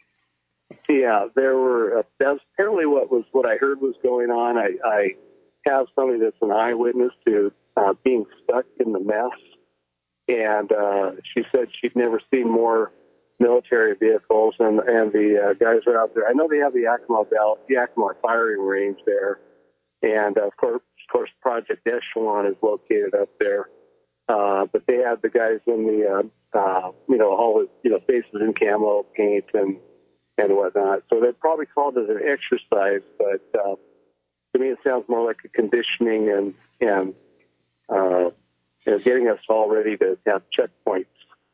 Yeah, there were. Uh, that's apparently what was what I heard was going on. I, I have somebody that's an eyewitness to uh, being stuck in the mess, and uh, she said she'd never seen more military vehicles, and and the uh, guys are out there. I know they have the Yakima Valley, Yakima firing range there. And, uh, of course, of course, Project Echelon is located up there. Uh, but they had the guys in the, uh, uh, you know, all the, you know, faces in camo paint and, and whatnot. So they probably called it an exercise, but uh, to me it sounds more like a conditioning and, and uh, you know, getting us all ready to have checkpoints.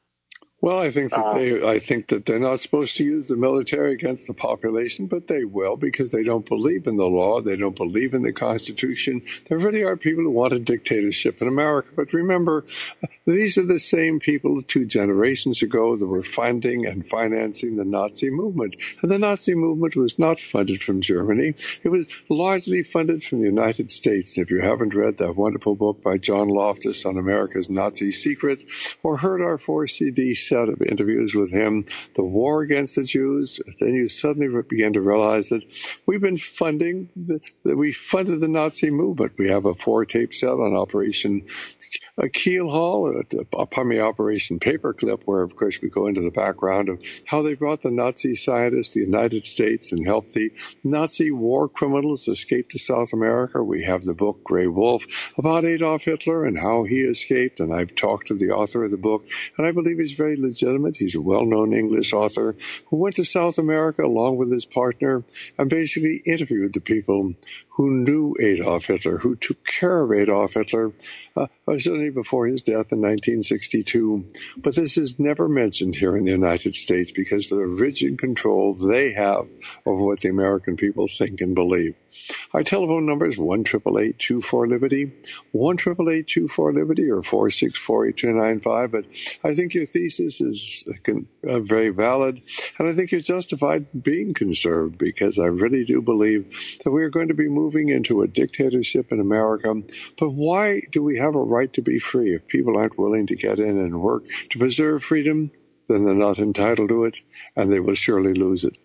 Well, I think that they, I think that they're not supposed to use the military against the population, but they will because they don't believe in the law. They don't believe in the Constitution. There really are people who want a dictatorship in America. But remember, these are the same people two generations ago that were funding and financing the Nazi movement. And the Nazi movement was not funded from Germany. It was largely funded from the United States. And if you haven't read that wonderful book by John Loftus on America's Nazi Secret, or heard our four C D set of interviews with him, The War Against the Jews, then you suddenly begin to realize that we've been funding, the, that we funded the Nazi movement. We have a four-tape set on Operation Keel Haul, upon the Operation Paperclip, where, of course, we go into the background of how they brought the Nazi scientists to the United States and helped the Nazi war criminals escape to South America. We have the book Grey Wolf about Adolf Hitler and how he escaped, and I've talked to the author of the book, and I believe he's very legitimate. He's a well-known English author who went to South America along with his partner and basically interviewed the people who knew Adolf Hitler, who took care of Adolf Hitler, uh, certainly before his death in nineteen sixty-two. But this is never mentioned here in the United States because of the rigid control they have over what the American people think and believe. Our telephone number is one eight eight eight, two four, Liberty, one eight eight eight, two four, Liberty, or four six four, eight two nine five. But I think your thesis is uh, very valid, and I think you're justified in being conserved because I really do believe that we are going to be moving into a dictatorship in America. But why do we have a right to be free? If people aren't willing to get in and work to preserve freedom, then they're not entitled to it, and they will surely lose it.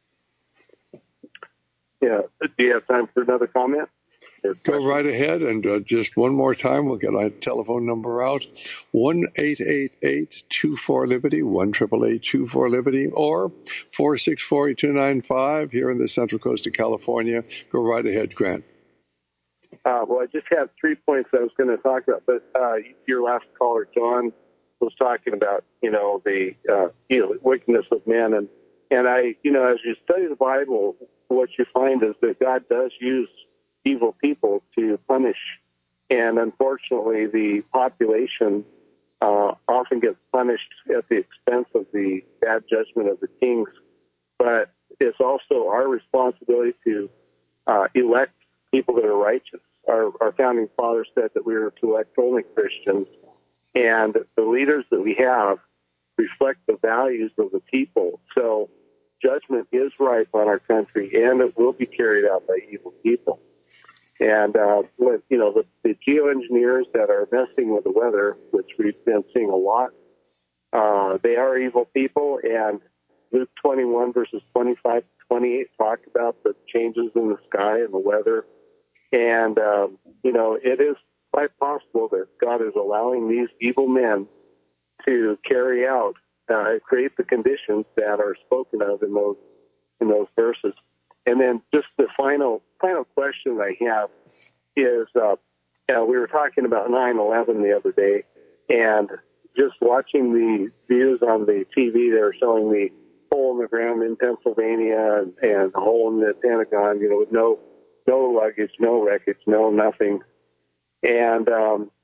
Yeah. Do you have time for another comment?
Go right ahead, and uh, just one more time, we'll get our telephone number out, one eight eight eight, two four, Liberty, one eight eight eight, two four, Liberty, or four six four, eight two nine five here in the Central Coast of California. Go right ahead, Grant.
Uh, well, I just have three points I was going to talk about, but uh, your last caller, John, was talking about, you know, the uh, you know, wickedness of men, and and I, you know, as you study the Bible, what you find is that God does use evil people to punish, and unfortunately the population uh, often gets punished at the expense of the bad judgment of the kings. But it's also our responsibility to uh, elect people that are righteous. Our, our founding fathers said that we were to elect only Christians, and the leaders that we have reflect the values of the people. So judgment is ripe on our country, and it will be carried out by evil people. And, uh, with, you know, the, the geoengineers that are messing with the weather, which we've been seeing a lot, uh, they are evil people. And Luke twenty-one, verses twenty-five to twenty-eight talk about the changes in the sky and the weather. And, um, you know, it is quite possible that God is allowing these evil men to carry out, uh, create the conditions that are spoken of in those, in those verses. And then just the final final question I have is, uh, you know, we were talking about nine eleven the other day, and just watching the views on the T V, they were showing the hole in the ground in Pennsylvania and, and the hole in the Pentagon, you know, with no no luggage, no wreckage, no nothing. And um,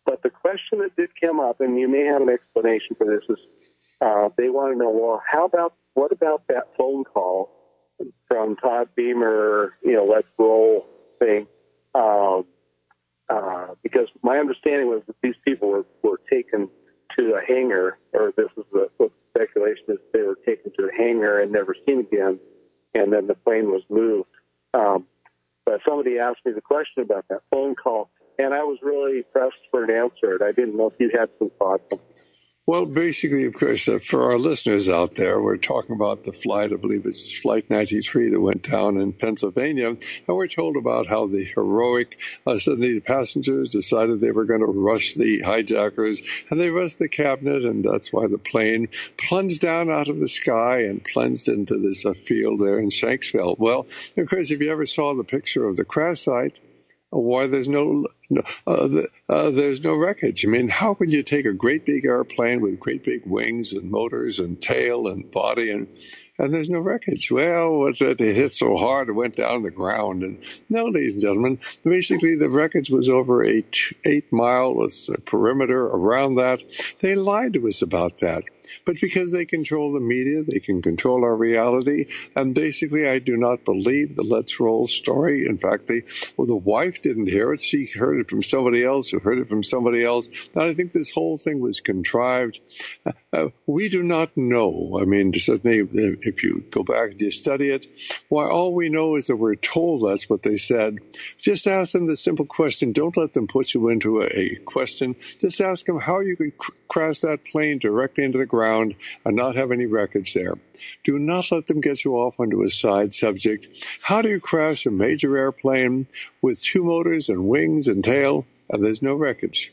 But the question that did come up, and you may have an explanation for this, is uh, they want to know, well, how about, what about that phone call from Todd Beamer, you know, let's roll thing? Um, uh, because my understanding was that these people were, were taken to a hangar, or this is the, what the speculation is, they were taken to a hangar and never seen again, and then the plane was moved. Um, but somebody asked me the question about that phone call, and I was really pressed for an answer, and I didn't know if you had some thoughts.
Well, basically, of course, uh, for our listeners out there, we're talking about the flight, I believe it's Flight ninety-three that went down in Pennsylvania, and we're told about how the heroic, uh, suddenly the passengers decided they were going to rush the hijackers, and they rushed the cabinet, and that's why the plane plunged down out of the sky and plunged into this uh, field there in Shanksville. Well, of course, if you ever saw the picture of the crash site, why there's no, no uh, the, uh, there's no wreckage. I mean, how can you take a great big airplane with great big wings and motors and tail and body and and there's no wreckage? Well, it, it hit so hard it went down the ground. And no, ladies and gentlemen, basically the wreckage was over a t- eight mile perimeter around that. They lied to us about that. But because they control the media, they can control our reality. And basically, I do not believe the Let's Roll story. In fact, they, well, the wife didn't hear it. She heard it from somebody else who heard it from somebody else. And I think this whole thing was contrived. Uh, we do not know. I mean, certainly, if you go back and you study it, why all we know is that we're told that's what they said. Just ask them the simple question. Don't let them put you into a, a question. Just ask them how you could cr- crash that plane directly into the ground and not have any wreckage there. Do not let them get you off onto a side subject. How do you crash a major airplane with two motors and wings and tail and there's no wreckage?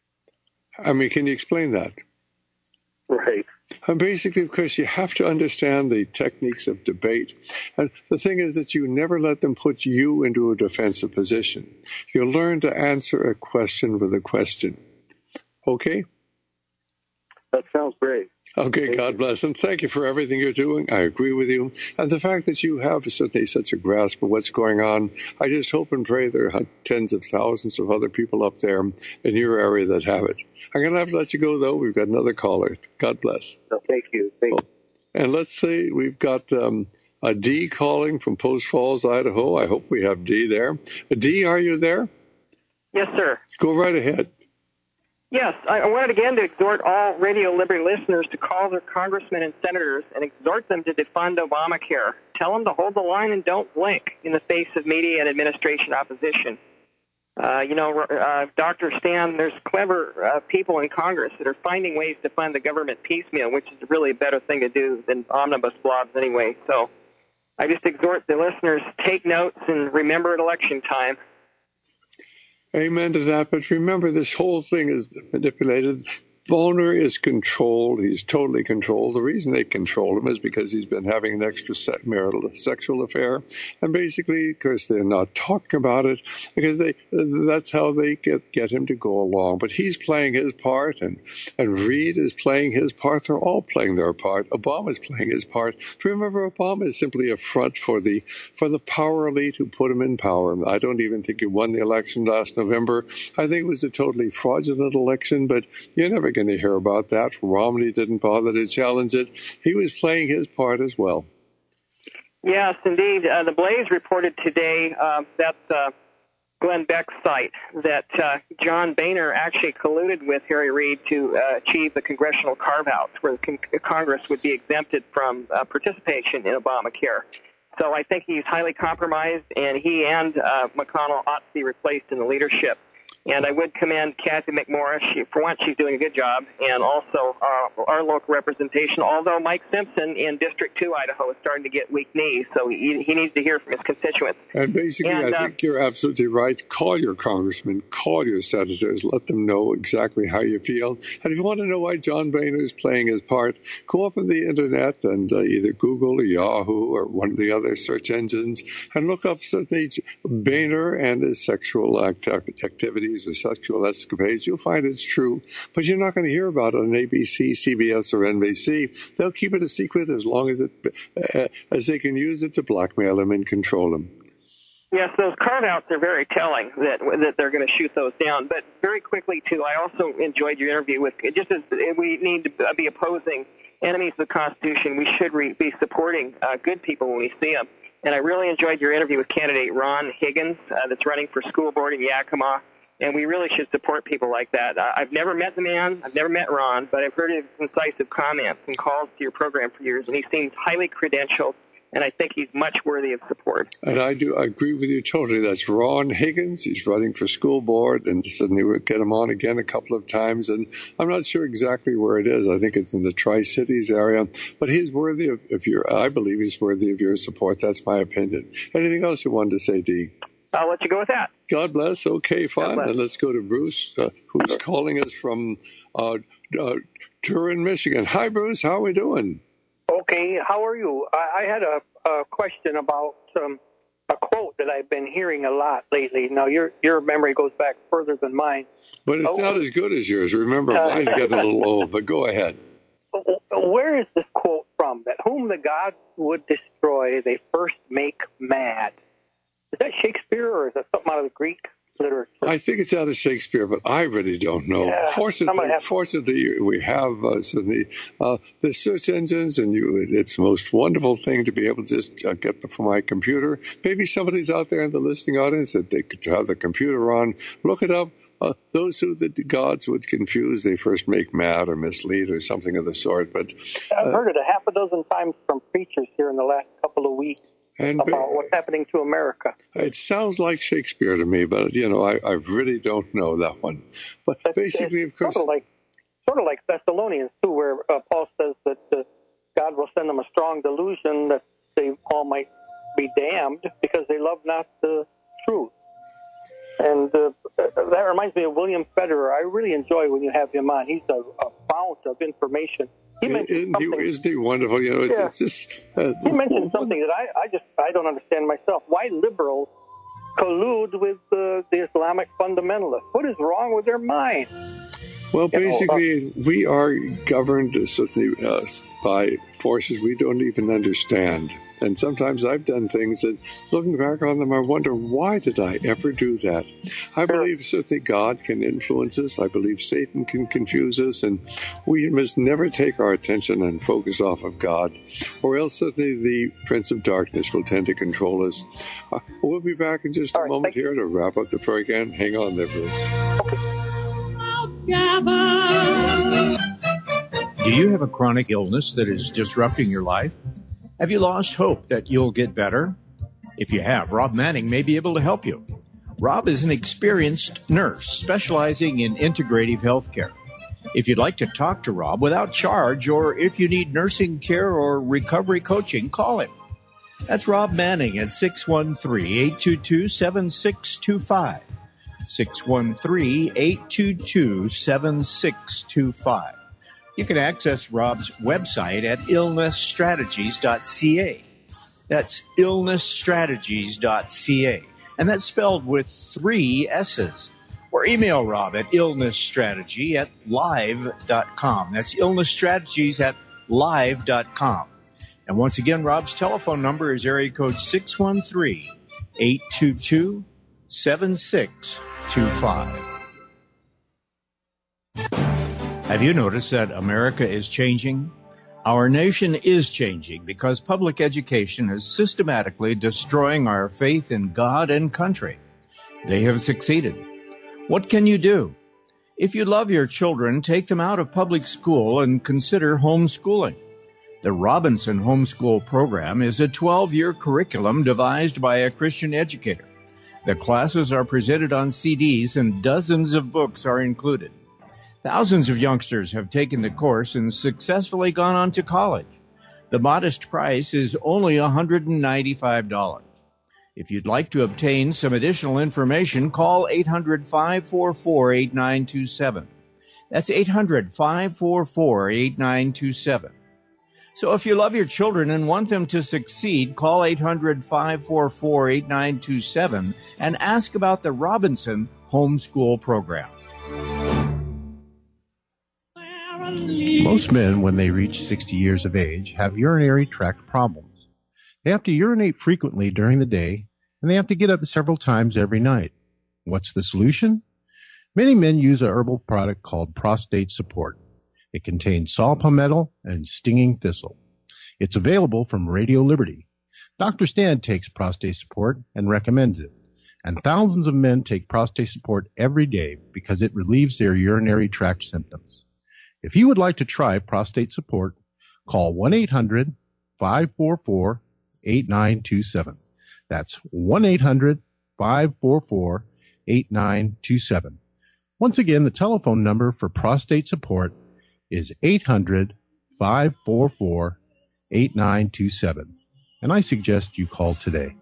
I mean, can you explain that?
Right.
And basically, of course, you have to understand the techniques of debate. And the thing is that you never let them put you into a defensive position. You learn to answer a question with a question. Okay?
That sounds great.
Okay, thank God you. Bless. And thank you for everything you're doing. I agree with you. And the fact that you have certainly such a grasp of what's going on, I just hope and pray there are tens of thousands of other people up there in your area that have it. I'm going to have to let you go, though. We've got another caller. God bless.
No, thank you. Thank you.
And let's say we've got um, a D calling from Post Falls, Idaho. I hope we have D there. D, are you there?
Yes, sir.
Go right ahead.
Yes, I wanted again to exhort all Radio Liberty listeners to call their congressmen and senators and exhort them to defund Obamacare. Tell them to hold the line and don't blink in the face of media and administration opposition. Uh, you know, uh, Doctor Stan, there's clever uh, people in Congress that are finding ways to fund the government piecemeal, which is really a better thing to do than omnibus blobs anyway. So I just exhort the listeners, take notes and remember at election time.
Amen to that. But remember, this whole thing is manipulated. Boner is controlled. He's totally controlled. The reason they control him is because he's been having an extramarital sexual affair. And basically, of course, they're not talking about it because they that's how they get, get him to go along. But he's playing his part, and, and Reid is playing his part. They're all playing their part. Obama's playing his part. Remember, Obama is simply a front for the for the power elite who put him in power. I don't even think he won the election last November. I think it was a totally fraudulent election, but you're never going to hear about that. Romney didn't bother to challenge it. He was playing his part as well.
Yes, indeed. Uh, the Blaze reported today, uh, that's uh, Glenn Beck's site, that uh, John Boehner actually colluded with Harry Reid to uh, achieve the congressional carve-outs where the con- Congress would be exempted from uh, participation in Obamacare. So I think he's highly compromised, and he and uh, McConnell ought to be replaced in the leadership. And I would commend Kathy McMorris. She, for once, she's doing a good job. And also uh, our local representation, although Mike Simpson in District two, Idaho, is starting to get weak knees. So he, he needs to hear from his constituents.
And basically, and, I uh, think you're absolutely right. Call your congressmen, call your senators, let them know exactly how you feel. And if you want to know why John Boehner is playing his part, go up on the Internet and uh, either Google or Yahoo or one of the other search engines and look up certainly Boehner and his sexual act- activities. Or sexual escapades, you'll find it's true, but you're not going to hear about it on A B C, C B S, or N B C. They'll keep it a secret as long as it uh, as they can use it to blackmail him and control him.
Yes, those carve-outs are very telling that that they're going to shoot those down. But very quickly, too, I also enjoyed your interview with, just as we need to be opposing enemies of the Constitution, we should re- be supporting uh, good people when we see them. And I really enjoyed your interview with candidate Ron Higgins uh, that's running for school board in Yakima. And we really should support people like that. Uh, I've never met the man. I've never met Ron, but I've heard his incisive comments and calls to your program for years, and he seems highly credentialed. And I think he's much worthy of support.
And I do I agree with you totally. That's Ron Higgins. He's running for school board, and suddenly we'll get him on again a couple of times. And I'm not sure exactly where it is. I think it's in the Tri-Cities area. But he's worthy of, of your, I believe he's worthy of your support. That's my opinion. Anything else you wanted to say, Dee?
I'll let you go with that.
God bless. Okay, fine. Then let's go to Bruce, uh, who's calling us from uh, uh, Turin, Michigan. Hi, Bruce. How are we doing?
Okay, how are you? I, I had a, a question about um, a quote that I've been hearing a lot lately. Now, your your memory goes back further than mine.
But it's
oh,
not as good as yours. Remember,
uh,
mine's getting a little old, but go ahead.
Where is this quote from? That whom the gods would destroy, they first make mad. Is that Shakespeare, or is that something out of the Greek literature?
I think it's out of Shakespeare, but I really don't know.
Yeah,
fortunately,
have...
fortunately, we have uh, the, uh, the search engines, and you, it's the most wonderful thing to be able to just uh, get from my computer. Maybe somebody's out there in the listening audience that they could have the computer on, look it up. Uh, those who the gods would confuse, they first make mad or mislead or something of the sort. But uh,
I've heard it a half a dozen times from preachers here in the last couple of weeks. And about what's happening to America.
It sounds like Shakespeare to me, but, you know, I, I really don't know that one. But
That's,
basically, of course...
Sort of like, sort of like Thessalonians, too, where uh, Paul says that uh, God will send them a strong delusion that they all might be damned because they love not the truth. And uh, that reminds me of William Federer. I really enjoy when you have him on. He's a, a fount of information. He
isn't, he, isn't he wonderful? You know, it's,
yeah.
it's just... Uh,
he mentioned something that I, I just I don't understand myself. Why liberals collude with uh, the Islamic fundamentalists? What is wrong with their mind?
Well,
you
basically,
know, uh,
we are governed uh, certainly uh, by forces we don't even understand. And sometimes I've done things that, looking back on them, I wonder, why did I ever do that? I believe certainly God can influence us. I believe Satan can confuse us. And we must never take our attention and focus off of God, or else certainly the Prince of Darkness will tend to control us. Uh, we'll be back in just a
right,
moment here to wrap up the program. Hang on there, Bruce.
Do you have a chronic illness that is disrupting your life? Have you lost hope that you'll get better? If you have, Rob Manning may be able to help you. Rob is an experienced nurse specializing in integrative health care. If you'd like to talk to Rob without charge, or if you need nursing care or recovery coaching, call him. That's Rob Manning at six one three, eight two two, seven six two five. six one three, eight two two, seven six two five. You can access Rob's website at illness strategies dot c a. That's illness strategies dot c a. And that's spelled with three S's. Or email Rob at illnessstrategy at live dot com. That's illnessstrategies at live dot com. And once again, Rob's telephone number is area code six one three, eight two two, seven six two five. Have you noticed that America is changing? Our nation is changing because public education is systematically destroying our faith in God and country. They have succeeded. What can you do? If you love your children, take them out of public school and consider homeschooling. The Robinson Homeschool Program is a twelve-year curriculum devised by a Christian educator. The classes are presented on C Ds and dozens of books are included. Thousands of youngsters have taken the course and successfully gone on to college. The modest price is only one hundred ninety-five dollars. If you'd like to obtain some additional information, call eight hundred, five four four, eight nine two seven. That's eight hundred, five four four, eight nine two seven. So if you love your children and want them to succeed, call eight hundred, five four four, eight nine two seven and ask about the Robinson Homeschool Program.
Most men, when they reach sixty years of age, have urinary tract problems. They have to urinate frequently during the day, and they have to get up several times every night. What's the solution? Many men use a herbal product called Prostate Support. It contains saw palmetto and stinging thistle. It's available from Radio Liberty. Doctor Stan takes Prostate Support and recommends it. And thousands of men take Prostate Support every day because it relieves their urinary tract symptoms. If you would like to try Prostate Support, call one eight hundred five four four eight nine two seven. That's one eight hundred five four four eight nine two seven. Once again, the telephone number for Prostate Support is eight hundred five four four eight nine two seven. And I suggest you call today.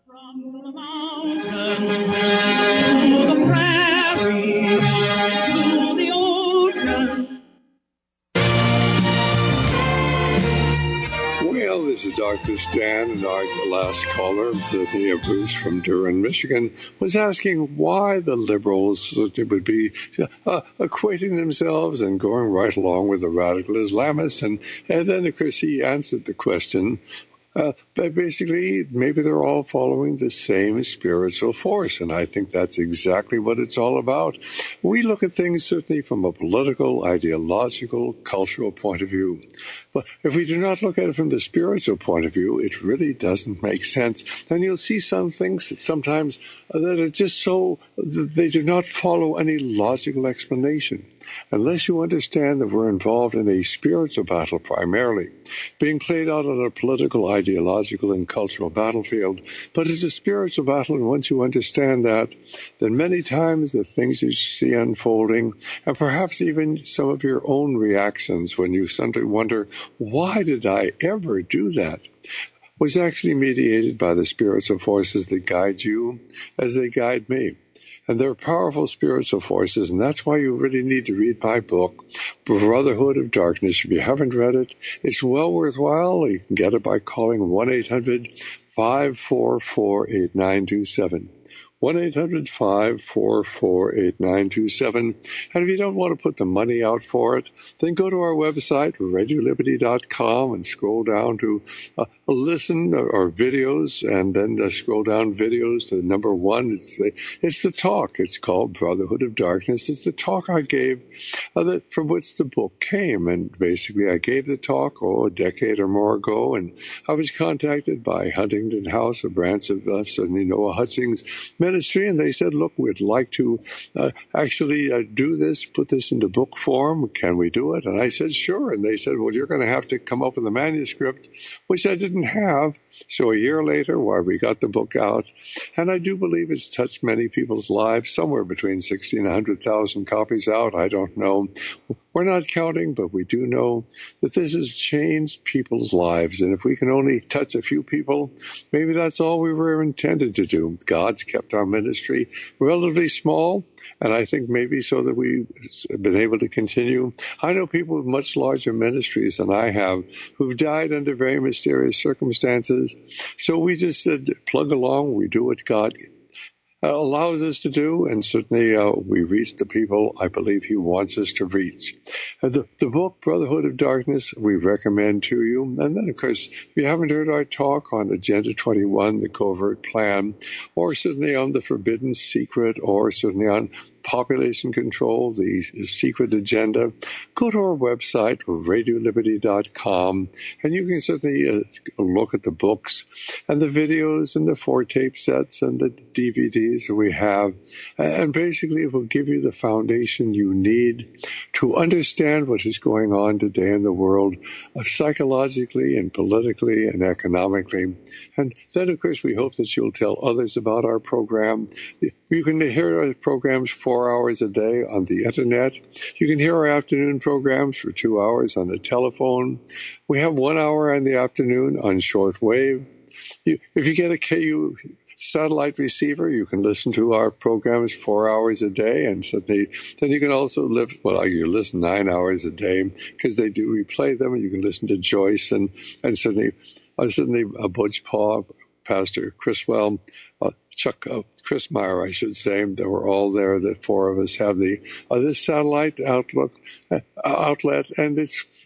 Well, this is Doctor Stan, and our last caller, Cynthia Bruce from Durham, Michigan, was asking why the liberals would be uh, equating themselves and going right along with the radical Islamists. And, and then, of course, he answered the question. Uh, but basically, maybe they're all following the same spiritual force, and I think that's exactly what it's all about. We look at things certainly from a political, ideological, cultural point of view. But if we do not look at it from the spiritual point of view, it really doesn't make sense. Then you'll see some things that sometimes uh, that are just so, they do not follow any logical explanation. Unless you understand that we're involved in a spiritual battle primarily, being played out on a political, ideological, and cultural battlefield, but it's a spiritual battle, and once you understand that, then many times the things you see unfolding, and perhaps even some of your own reactions when you suddenly wonder, why did I ever do that? Was actually mediated by the spiritual forces that guide you as they guide me. And they're powerful spiritual forces, and that's why you really need to read my book, Brotherhood of Darkness. If you haven't read it, it's well worthwhile. You can get it by calling one eight hundred five four four eight nine two seven. one eight hundred five four four eight nine two seven. And if you don't want to put the money out for it, then go to our website, radio liberty dot com, and scroll down to uh, listen or videos, and then uh, scroll down videos to number one. It's the, it's the talk. It's called Brotherhood of Darkness. It's the talk I gave uh, that, from which the book came. And basically, I gave the talk, oh, a decade or more ago, and I was contacted by Huntington House, a branch of uh, certainly Noah Hutchings Ministry, and they said, look, we'd like to uh, actually uh, do this, put this into book form. Can we do it? And I said, sure. And they said, well, you're going to have to come up with a manuscript, which I didn't have. So a year later, while we got the book out, and I do believe it's touched many people's lives, somewhere between sixty and one hundred thousand copies out. I don't know. We're not counting, but we do know that this has changed people's lives. And if we can only touch a few people, maybe that's all we were intended to do. God's kept our ministry relatively small, and I think maybe so that we've been able to continue. I know people with much larger ministries than I have who've died under very mysterious circumstances. So we just said, plug along. We do what God Uh, allows us to do, and certainly uh, we reach the people I believe he wants us to reach. Uh, the, the book, Brotherhood of Darkness, we recommend to you. And then, of course, if you haven't heard our talk on Agenda twenty-one, the Covert Plan, or certainly on the Forbidden Secret, or certainly on population control, the secret agenda, go to our website, radio liberty dot com, and you can certainly uh, look at the books and the videos and the four tape sets and the D V Ds that we have. And basically, it will give you the foundation you need to understand what is going on today in the world, uh, psychologically and politically and economically. And then, of course, we hope that you'll tell others about our program. You can hear our programs four hours a day on the internet. You can hear our afternoon programs for two hours on the telephone. We have one hour in the afternoon on shortwave. You, if you get a K U satellite receiver, you can listen to our programs four hours a day. And so they, then you can also live, well, you listen nine hours a day because they do replay them. And you can listen to Joyce and, and certainly, uh, certainly uh, Butch Paul, Pastor Chriswell, uh, Chuck, uh, Chris Meyer, I should say. They were all there. The four of us have the uh, this satellite outlook uh, outlet, and it's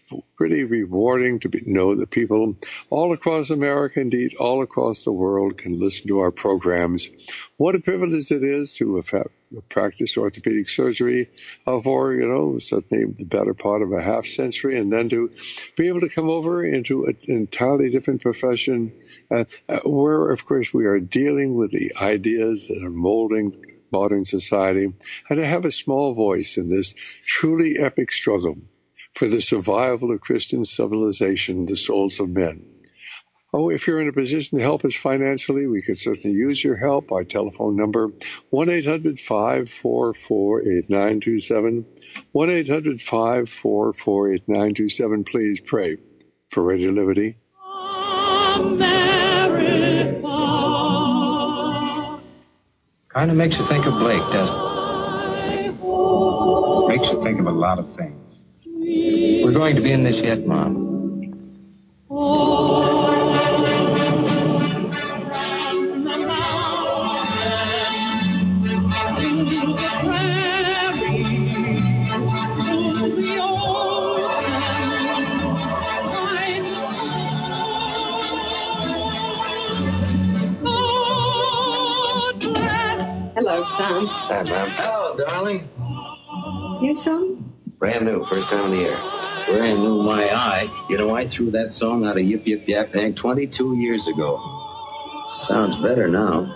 pretty rewarding to be, know that people all across America, indeed all across the world, can listen to our programs. What a privilege it is to have practiced orthopedic surgery for, you know, certainly the better part of a half century, and then to be able to come over into an entirely different profession uh, where, of course, we are dealing with the ideas that are molding modern society, and to have a small voice in this truly epic struggle for the survival of Christian civilization, the souls of men. Oh, if you're in a position to help us financially, we could certainly use your help. Our telephone number, one eight hundred, five four four, eight nine two seven, one eight hundred, five four four, eight nine two seven. Please pray for Radio Liberty.
Kind of makes you think of Blake, doesn't it? Makes you think of a lot of things. We're going to be in this yet, Mom.
Hello, son.
Hi, Mom.
Hello, darling. New song?
Brand new, first time of the year. Brand new, my eye. You know, I threw that song out of Yip Yip Yap Bang twenty-two years ago. Sounds better now.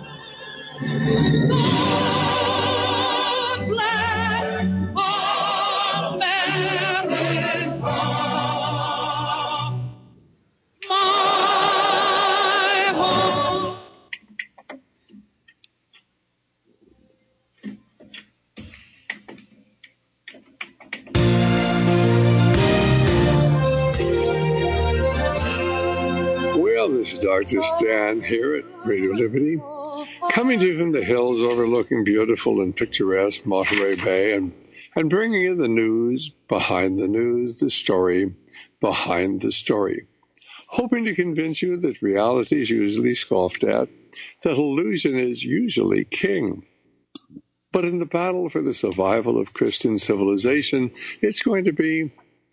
This is Doctor Stan here at Radio Liberty, coming to you from the hills overlooking beautiful and picturesque Monterey Bay, and, and bringing you the news behind the news, the story behind the story, hoping to convince you that reality is usually scoffed at, that illusion is usually king. But in the battle for the survival of Christian civilization, it's going to be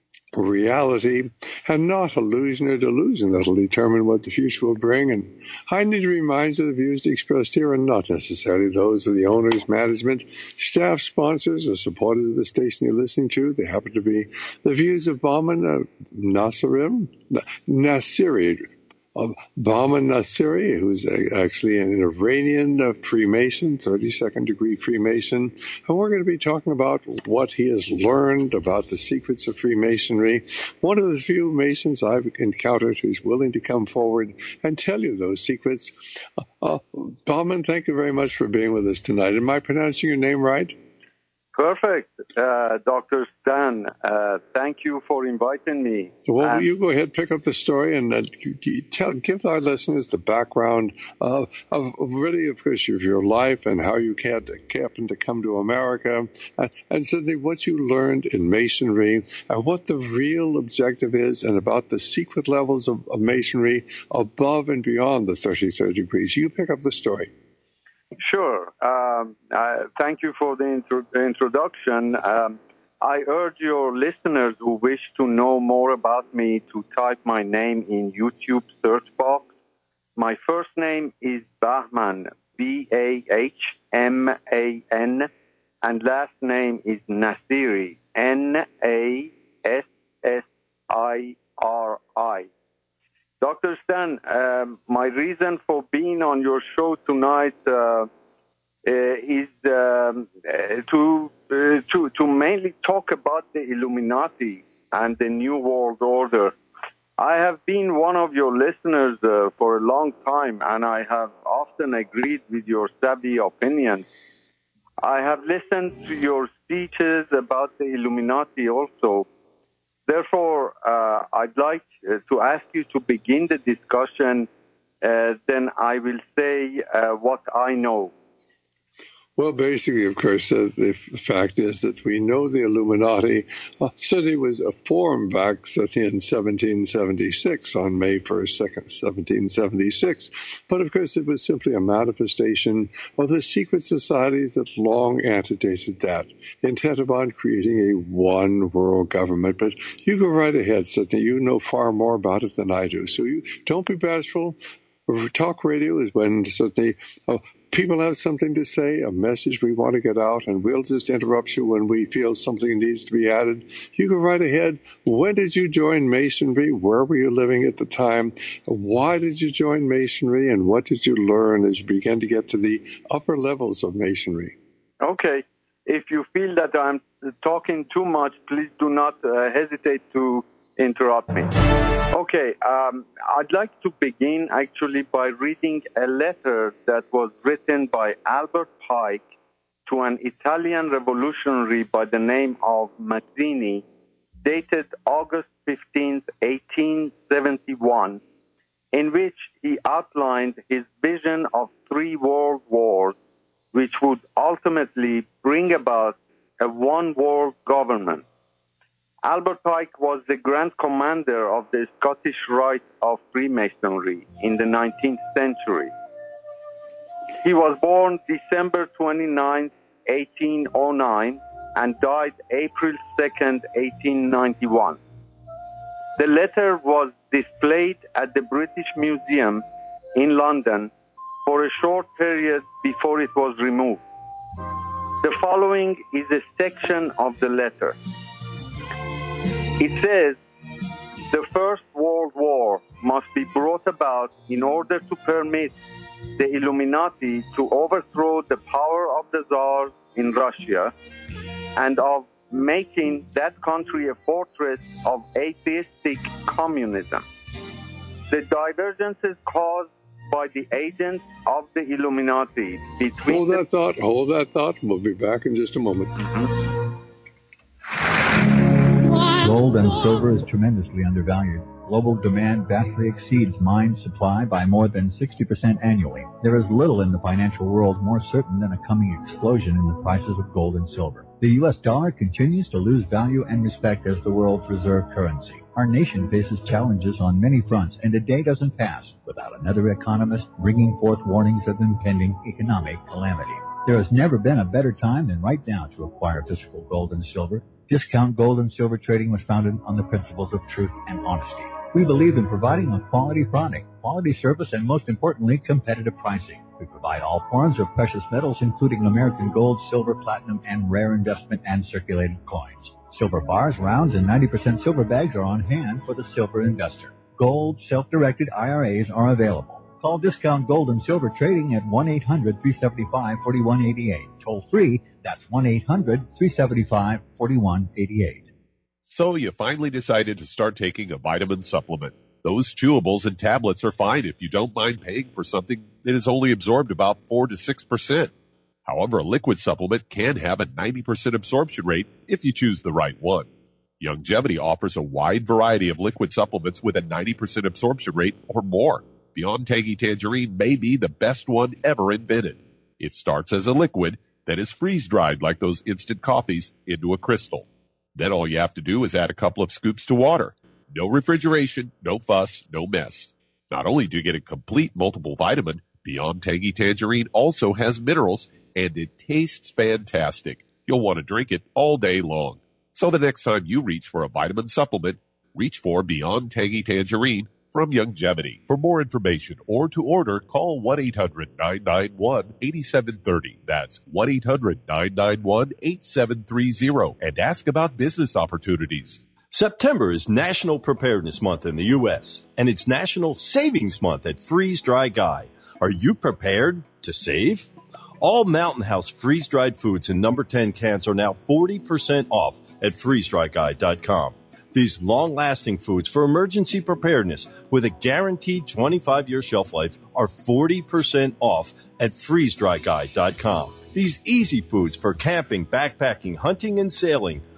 reality and not illusion or delusion that will determine what the future will bring. And I need to remind you the views expressed here are not necessarily those of the owners, management, staff, sponsors, or supporters of the station you're listening to. They happen to be the views of Bahman uh, Nassirim, Nassiri, of Bahman Nassiri, who's actually an Iranian uh, Freemason, thirty-second degree Freemason. And we're going to be talking about what he has learned about the secrets of Freemasonry. One of the few Masons I've encountered who's willing to come forward and tell you those secrets. Uh, uh, Bahman, thank you very much for being with us tonight. Am I pronouncing your name right?
Perfect, uh, Doctor Stan. Uh, thank you for inviting me.
So, well,
and
will you go ahead, pick up the story, and uh, tell, give our listeners the background of, of, of really, of course, of your life and how you happened to come to America, and, and certainly what you learned in Masonry, and what the real objective is, and about the secret levels of, of Masonry above and beyond the thirty-third degrees. You pick up the story.
Sure. Um, uh, thank you for the intro- introduction. Um, I urge your listeners who wish to know more about me to type my name in YouTube search box. My first name is Bahman, B A H M A N, and last name is Nassiri, N A S S I R I. Doctor Stan, um, my reason for being on your show tonight uh, uh, is um, uh, to, uh, to to mainly talk about the Illuminati and the New World Order. I have been one of your listeners uh, for a long time, and I have often agreed with your savvy opinions. I have listened to your speeches about the Illuminati also. Therefore, uh, I'd like uh, to ask you to begin the discussion. Uh, then I will say uh, what I know.
Well, basically, of course, uh, the f- fact is that we know the Illuminati uh, certainly was uh, formed back certainly in seventeen seventy-six, on May first, second, seventeen seventy-six. But, of course, it was simply a manifestation of the secret societies that long antedated that, intent upon creating a one-world government. But you go right ahead, certainly. You know far more about it than I do. So you don't be bashful. Talk radio is when certainly uh, people have something to say, a message we want to get out, and we'll just interrupt you when we feel something needs to be added. You go right ahead. When did you join Masonry? Where were you living at the time? Why did you join Masonry? And what did you learn as you began to get to the upper levels of Masonry?
Okay. If you feel that I'm talking too much, please do not uh, hesitate to interrupt me. Okay, um, I'd like to begin actually by reading a letter that was written by Albert Pike to an Italian revolutionary by the name of Mazzini, dated August fifteenth, eighteen seventy-one, in which he outlined his vision of three world wars, which would ultimately bring about a one-world government. Albert Pike was the Grand Commander of the Scottish Rite of Freemasonry in the nineteenth century. He was born December twenty-ninth, eighteen oh nine, and died April second, eighteen ninety-one. The letter was displayed at the British Museum in London for a short period before it was removed. The following is a section of the letter. It says, the First World War must be brought about in order to permit the Illuminati to overthrow the power of the Tsars in Russia and of making that country a fortress of atheistic communism. The divergences caused by the agents of the Illuminati between...
Hold that thought, hold that thought. We'll be back in just a moment.
Mm-hmm.
Gold and silver is tremendously undervalued. Global demand vastly exceeds mine supply by more than sixty percent annually. There is little in the financial world more certain than a coming explosion in the prices of gold and silver. The U S dollar continues to lose value and respect as the world's reserve currency. Our nation faces challenges on many fronts, and a day doesn't pass without another economist bringing forth warnings of impending economic calamity. There has never been a better time than right now to acquire physical gold and silver. Discount Gold and Silver Trading was founded on the principles of truth and honesty. We believe in providing a quality product, quality service, and most importantly, competitive pricing. We provide all forms of precious metals, including American gold, silver, platinum, and rare investment and circulated coins. Silver bars, rounds, and ninety percent silver bags are on hand for the silver investor. Gold, self-directed I R As are available. Call Discount Gold and Silver Trading at one eight hundred, three seven five, four one eight eight. Toll free, that's one eight hundred, three seven five, four one eight eight.
So you finally decided to start taking a vitamin supplement. Those chewables and tablets are fine if you don't mind paying for something that is only absorbed about four to six percent. However, a liquid supplement can have a ninety percent absorption rate if you choose the right one. Youngevity offers a wide variety of liquid supplements with a ninety percent absorption rate or more. Beyond Tangy Tangerine may be the best one ever invented. It starts as a liquid that is freeze-dried like those instant coffees into a crystal. Then all you have to do is add a couple of scoops to water. No refrigeration, no fuss, no mess. Not only do you get a complete multiple vitamin, Beyond Tangy Tangerine also has minerals, and it tastes fantastic. You'll want to drink it all day long. So the next time you reach for a vitamin supplement, reach for Beyond Tangy Tangerine from Youngevity. For more information or to order, call one eight hundred, nine nine one, eight seven three zero. That's one eight hundred, nine nine one, eight seven three zero. And ask about business opportunities.
September is National Preparedness Month in the U S, and it's National Savings Month at Freeze Dry Guy. Are you prepared to save? All Mountain House freeze-dried foods in number ten cans are now forty percent off at freeze dry guy dot com. These long-lasting foods for emergency preparedness with a guaranteed twenty-five year shelf life are forty percent off at freeze dry guy dot com. These easy foods for camping, backpacking, hunting, and sailing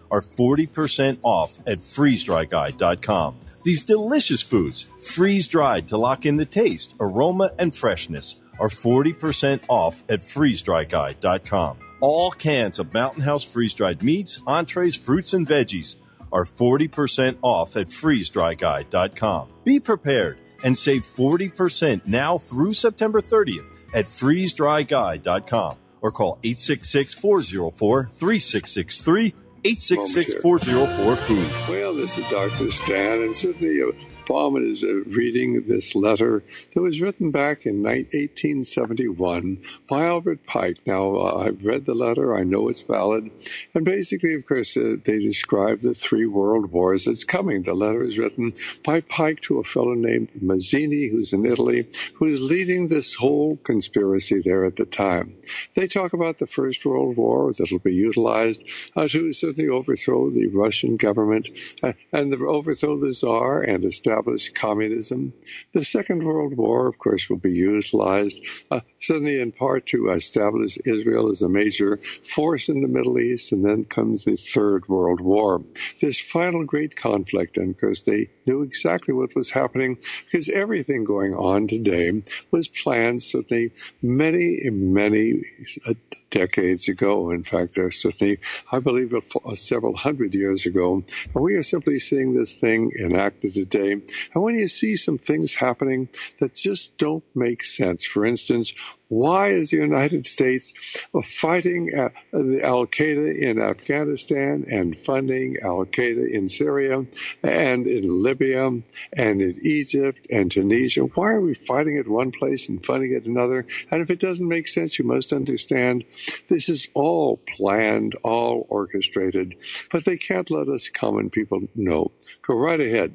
are forty percent off at freeze dry guy dot com. These delicious foods, freeze-dried to lock in the taste, aroma, and freshness, are forty percent off at freeze dry guy dot com. All cans of Mountain House freeze-dried meats, entrees, fruits, and veggies are forty percent off at freeze dry guy dot com. Be prepared and save forty percent now through September thirtieth at freeze dry guy dot com or call eight six six, four oh four, three six six three, eight six six, four oh four, food.
Well, this is Doctor Stan, and certainly uh, Bauman is uh, reading this letter that was written back in eighteen seventy-one by Albert Pike. Now, uh, I've read the letter. I know it's valid. And basically, of course, uh, they describe the three world wars that's coming. The letter is written by Pike to a fellow named Mazzini, who's in Italy, who's leading this whole conspiracy there at the time. They talk about the First World War that will be utilized uh, to certainly overthrow the Russian government uh, and the, overthrow the Tsar and establish communism. The Second World War, of course, will be utilized uh, certainly in part to establish Israel as a major force in the Middle East, and then comes the Third World War. This final great conflict, and of course they knew exactly what was happening because everything going on today was planned certainly many, many uh, decades ago. In fact, uh, certainly, I believe, uh, several hundred years ago. And we are simply seeing this thing enacted today. And when you see some things happening that just don't make sense, for instance, why is the United States fighting uh, the Al-Qaeda in Afghanistan and funding Al-Qaeda in Syria and in Libya and in Egypt and Tunisia? Why are we fighting at one place and funding at another? And if it doesn't make sense, you must understand this is all planned, all orchestrated, but they can't let us common people know. Go right ahead.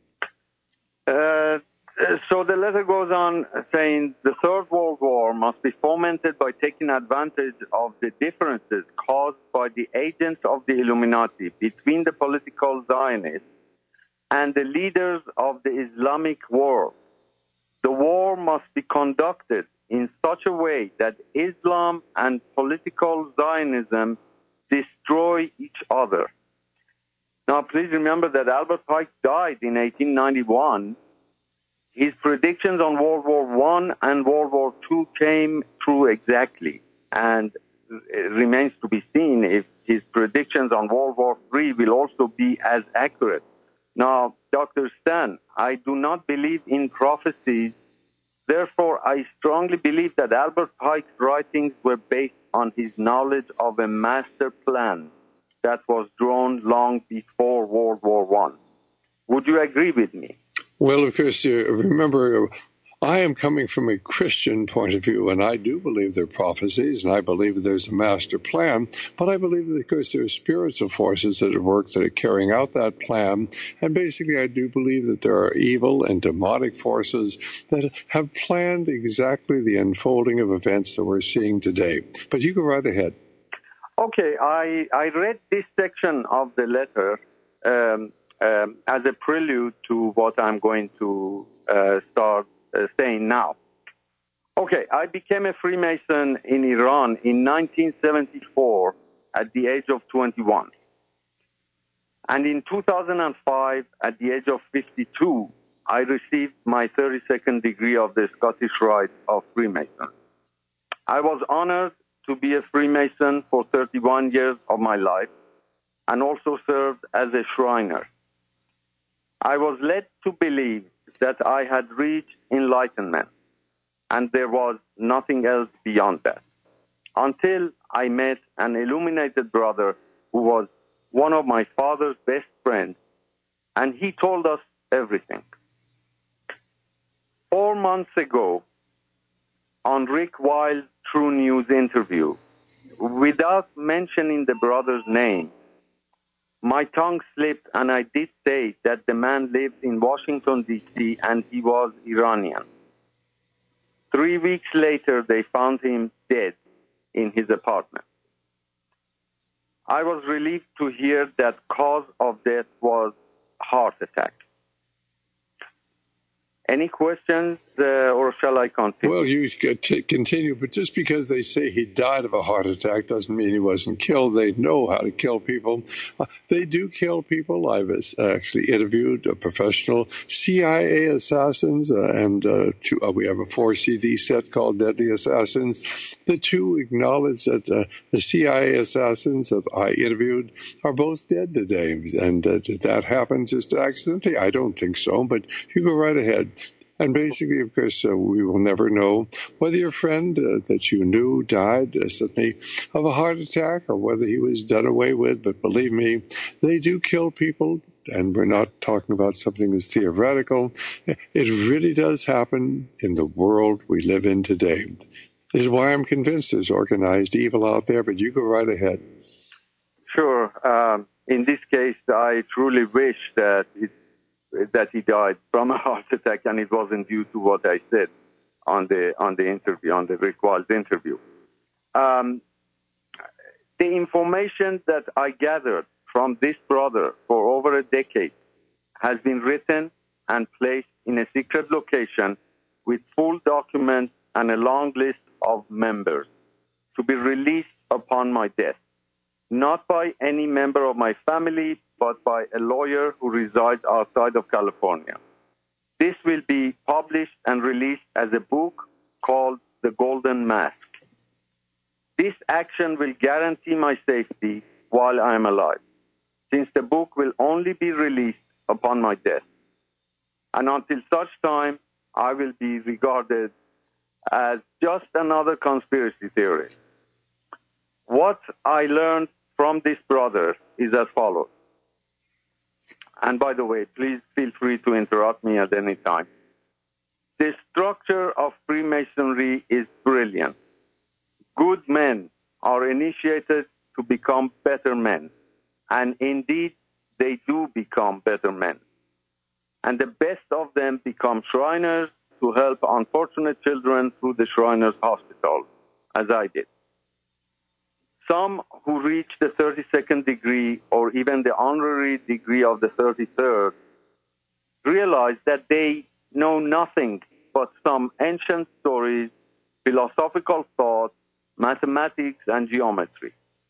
Uh, so the letter goes on saying the Third World War must be fomented by taking advantage of the differences caused by the agents of the Illuminati between the political Zionists and the leaders of the Islamic world. The war must be conducted in such a way that Islam and political Zionism destroy each other. Now, please remember that Albert Pike died in eighteen ninety-one. His predictions on World War One and World War Two came true exactly, and it remains to be seen if his predictions on World War Three will also be as accurate. Now, Doctor Stan, I do not believe in prophecies. Therefore, I strongly believe that Albert Pike's writings were based on his knowledge of a master plan that was drawn long before World War One. Would you agree with me?
Well, of course, you remember, I am coming from a Christian point of view, and I do believe they're prophecies, and I believe that there's a master plan, but I believe that, of course, there are spiritual forces that at work that are carrying out that plan, and basically I do believe that there are evil and demonic forces that have planned exactly the unfolding of events that we're seeing today. But you go right ahead.
Okay, I, I read this section of the letter um, um, as a prelude to what I'm going to uh, start uh, saying now. Okay, I became a Freemason in Iran in nineteen seventy-four at the age of twenty-one. And in two thousand five, at the age of fifty-two, I received my thirty-second degree of the Scottish Rite of Freemason. I was honored to be a Freemason for thirty-one years of my life and also served as a Shriner. I was led to believe that I had reached enlightenment and there was nothing else beyond that, until I met an illuminated brother who was one of my father's best friends, and he told us everything. Four months ago, on Rick Wilde's True News interview, without mentioning the brother's name, my tongue slipped and I did say that the man lived in Washington, D C and he was Iranian. Three weeks later, they found him dead in his apartment. I was relieved to hear that cause of death was heart attack. Any questions, uh, or shall I continue?
Well, you could t- continue, but just because they say he died of a heart attack doesn't mean he wasn't killed. They know how to kill people. Uh, they do kill people. I've uh, actually interviewed uh, professional C I A assassins, uh, and uh, two, uh, we have a four C D set called Deadly Assassins. The two acknowledge that uh, the C I A assassins that I interviewed are both dead today, and uh, did that happen just accidentally? I don't think so, but you go right ahead. And basically, of course, uh, we will never know whether your friend uh, that you knew died uh, suddenly of a heart attack or whether he was done away with. But believe me, they do kill people, and we're not talking about something that's theoretical. It really does happen in the world we live in today. This is why I'm convinced there's organized evil out there, but you go right ahead.
Sure. Um, in this case, I truly wish that it that he died from a heart attack, and it wasn't due to what I said on the on the interview, on the Rick Wiles interview. Um, the information that I gathered from this brother for over a decade has been written and placed in a secret location with full documents and a long list of members to be released upon my death, not by any member of my family, but by a lawyer who resides outside of California. This will be published and released as a book called The Golden Mask. This action will guarantee my safety while I am alive, since the book will only be released upon my death. And until such time, I will be regarded as just another conspiracy theorist. What I learned from this brother is as follows. And by the way, please feel free to interrupt me at any time. The structure of Freemasonry is brilliant. Good men are initiated to become better men. And indeed, they do become better men. And the best of them become Shriners to help unfortunate children through the Shriners Hospital, as I did. Some who reach the thirty-second degree or even the honorary degree of the thirty-third realize that they know nothing but some ancient stories, philosophical thought, mathematics, and geometry.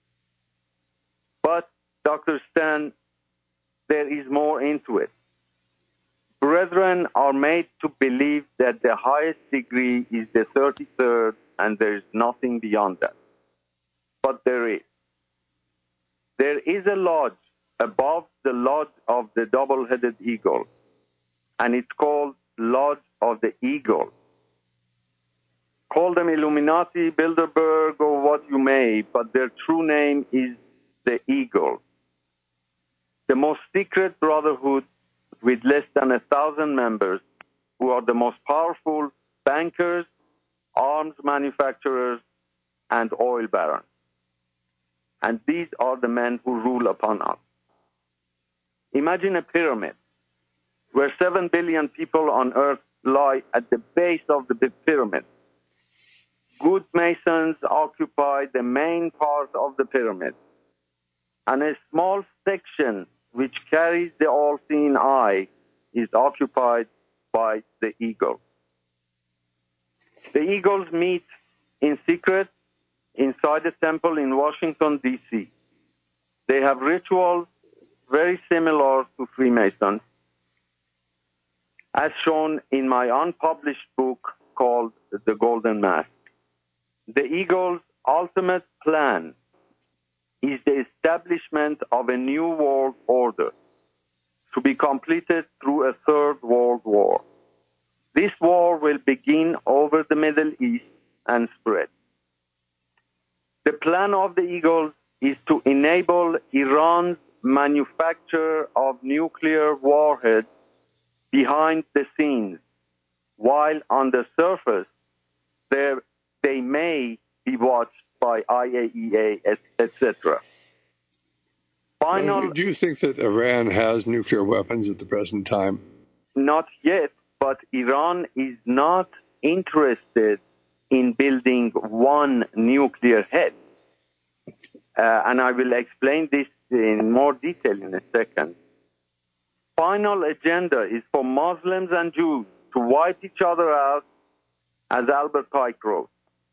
But, Doctor Stan, there is more into it. Brethren are made to believe that the highest degree is the thirty-third and there is nothing beyond that. But there is. There is a lodge above the lodge of the double-headed eagle, and it's called Lodge of the Eagle. Call them Illuminati, Bilderberg, or what you may, but their true name is the Eagle. The most secret brotherhood with less than a thousand members, who are the most powerful bankers, arms manufacturers, and oil barons. And these are the men who rule upon us. Imagine a pyramid where seven billion people on earth lie at the base of the pyramid. Good masons occupy the main part of the pyramid, and a small section which carries the all-seeing eye is occupied by the eagle. The eagles meet in secret inside a temple in Washington, D C They have rituals very similar to Freemasons, as shown in my unpublished book called The Golden Mask. The eagle's ultimate plan is the establishment of a new world order to be completed through a third world war. This war will begin over the Middle East and spread. The plan of the Eagles is to enable Iran's manufacture of nuclear warheads behind the scenes, while on the surface they may be watched by I A E A, et cetera. Final,
do you think that Iran has nuclear weapons at the present time?
Not yet, but Iran is not interested in building one nuclear head. Uh, and I will explain this in more detail in a second. Final agenda is for Muslims and Jews to wipe each other out, as Albert Pike wrote.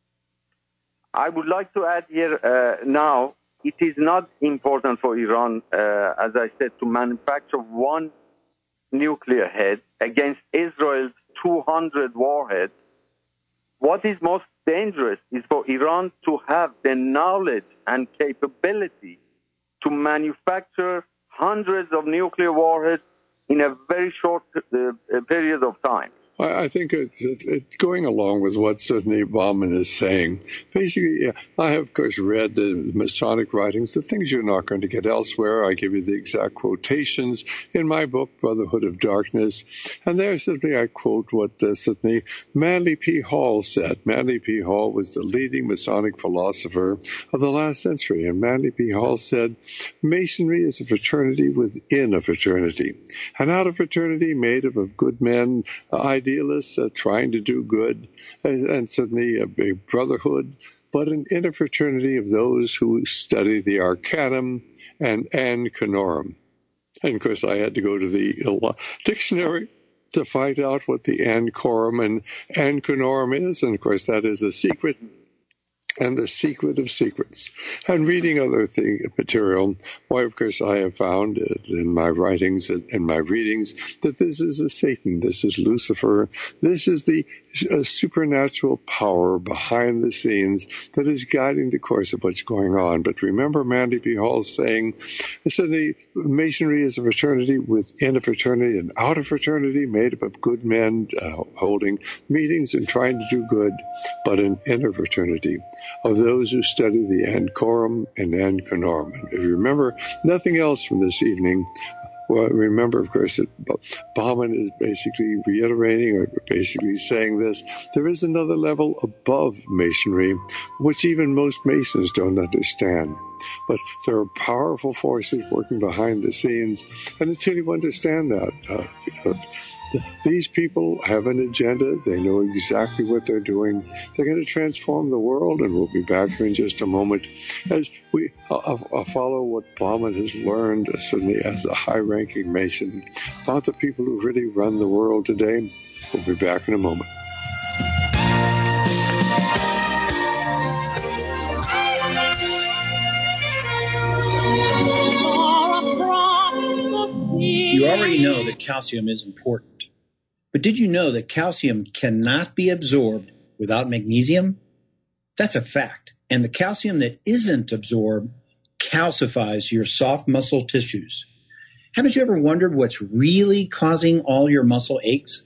I would like to add here uh, now, it is not important for Iran, uh, as I said, to manufacture one nuclear head against Israel's two hundred warheads. What is most dangerous is for Iran to have the knowledge and capability to manufacture hundreds of nuclear warheads in a very short uh, period of time.
I think it's, it's, it's going along with what Sidney Bauman is saying. Basically, yeah, I have, of course, read the Masonic writings, the things you're not going to get elsewhere. I give you the exact quotations in my book, Brotherhood of Darkness. And there simply I quote what uh, Sidney Manly P. Hall said. Manly P. Hall was the leading Masonic philosopher of the last century. And Manly P. Hall said, Masonry is a fraternity within a fraternity. And out of fraternity made up of good men, uh, idealists uh, trying to do good, and, and certainly a big brotherhood, but an inner fraternity of those who study the Arcanum and Ancanorum. And of course, I had to go to the uh, dictionary to find out what the Ancorum and Ancanorum is, and of course, that is the secret and the secret of secrets. And reading other thing, material, why, of course, I have found it in my writings and in my readings that this is a Satan, this is Lucifer, this is the uh, supernatural power behind the scenes that is guiding the course of what's going on. But remember Manly P. Hall saying, he said the Masonry is a fraternity within a fraternity, an outer fraternity made up of good men uh, holding meetings and trying to do good, but an inner fraternity of those who study the Ancorum and Ancanorum. And if you remember nothing else from this evening, well, remember, of course, that Bauman is basically reiterating or basically saying this. There is another level above Masonry, which even most Masons don't understand. But there are powerful forces working behind the scenes. And until you understand that, uh, uh, these people have an agenda. They know exactly what they're doing. They're going to transform the world, and we'll be back here in just a moment as we uh, uh, follow what Bauman has learned, uh, certainly as a high-ranking Mason, about the people who really run the world today. We'll be back in a moment.
You already know that calcium is important. But did you know that calcium cannot be absorbed without magnesium? That's a fact. And the calcium that isn't absorbed calcifies your soft muscle tissues. Haven't you ever wondered what's really causing all your muscle aches?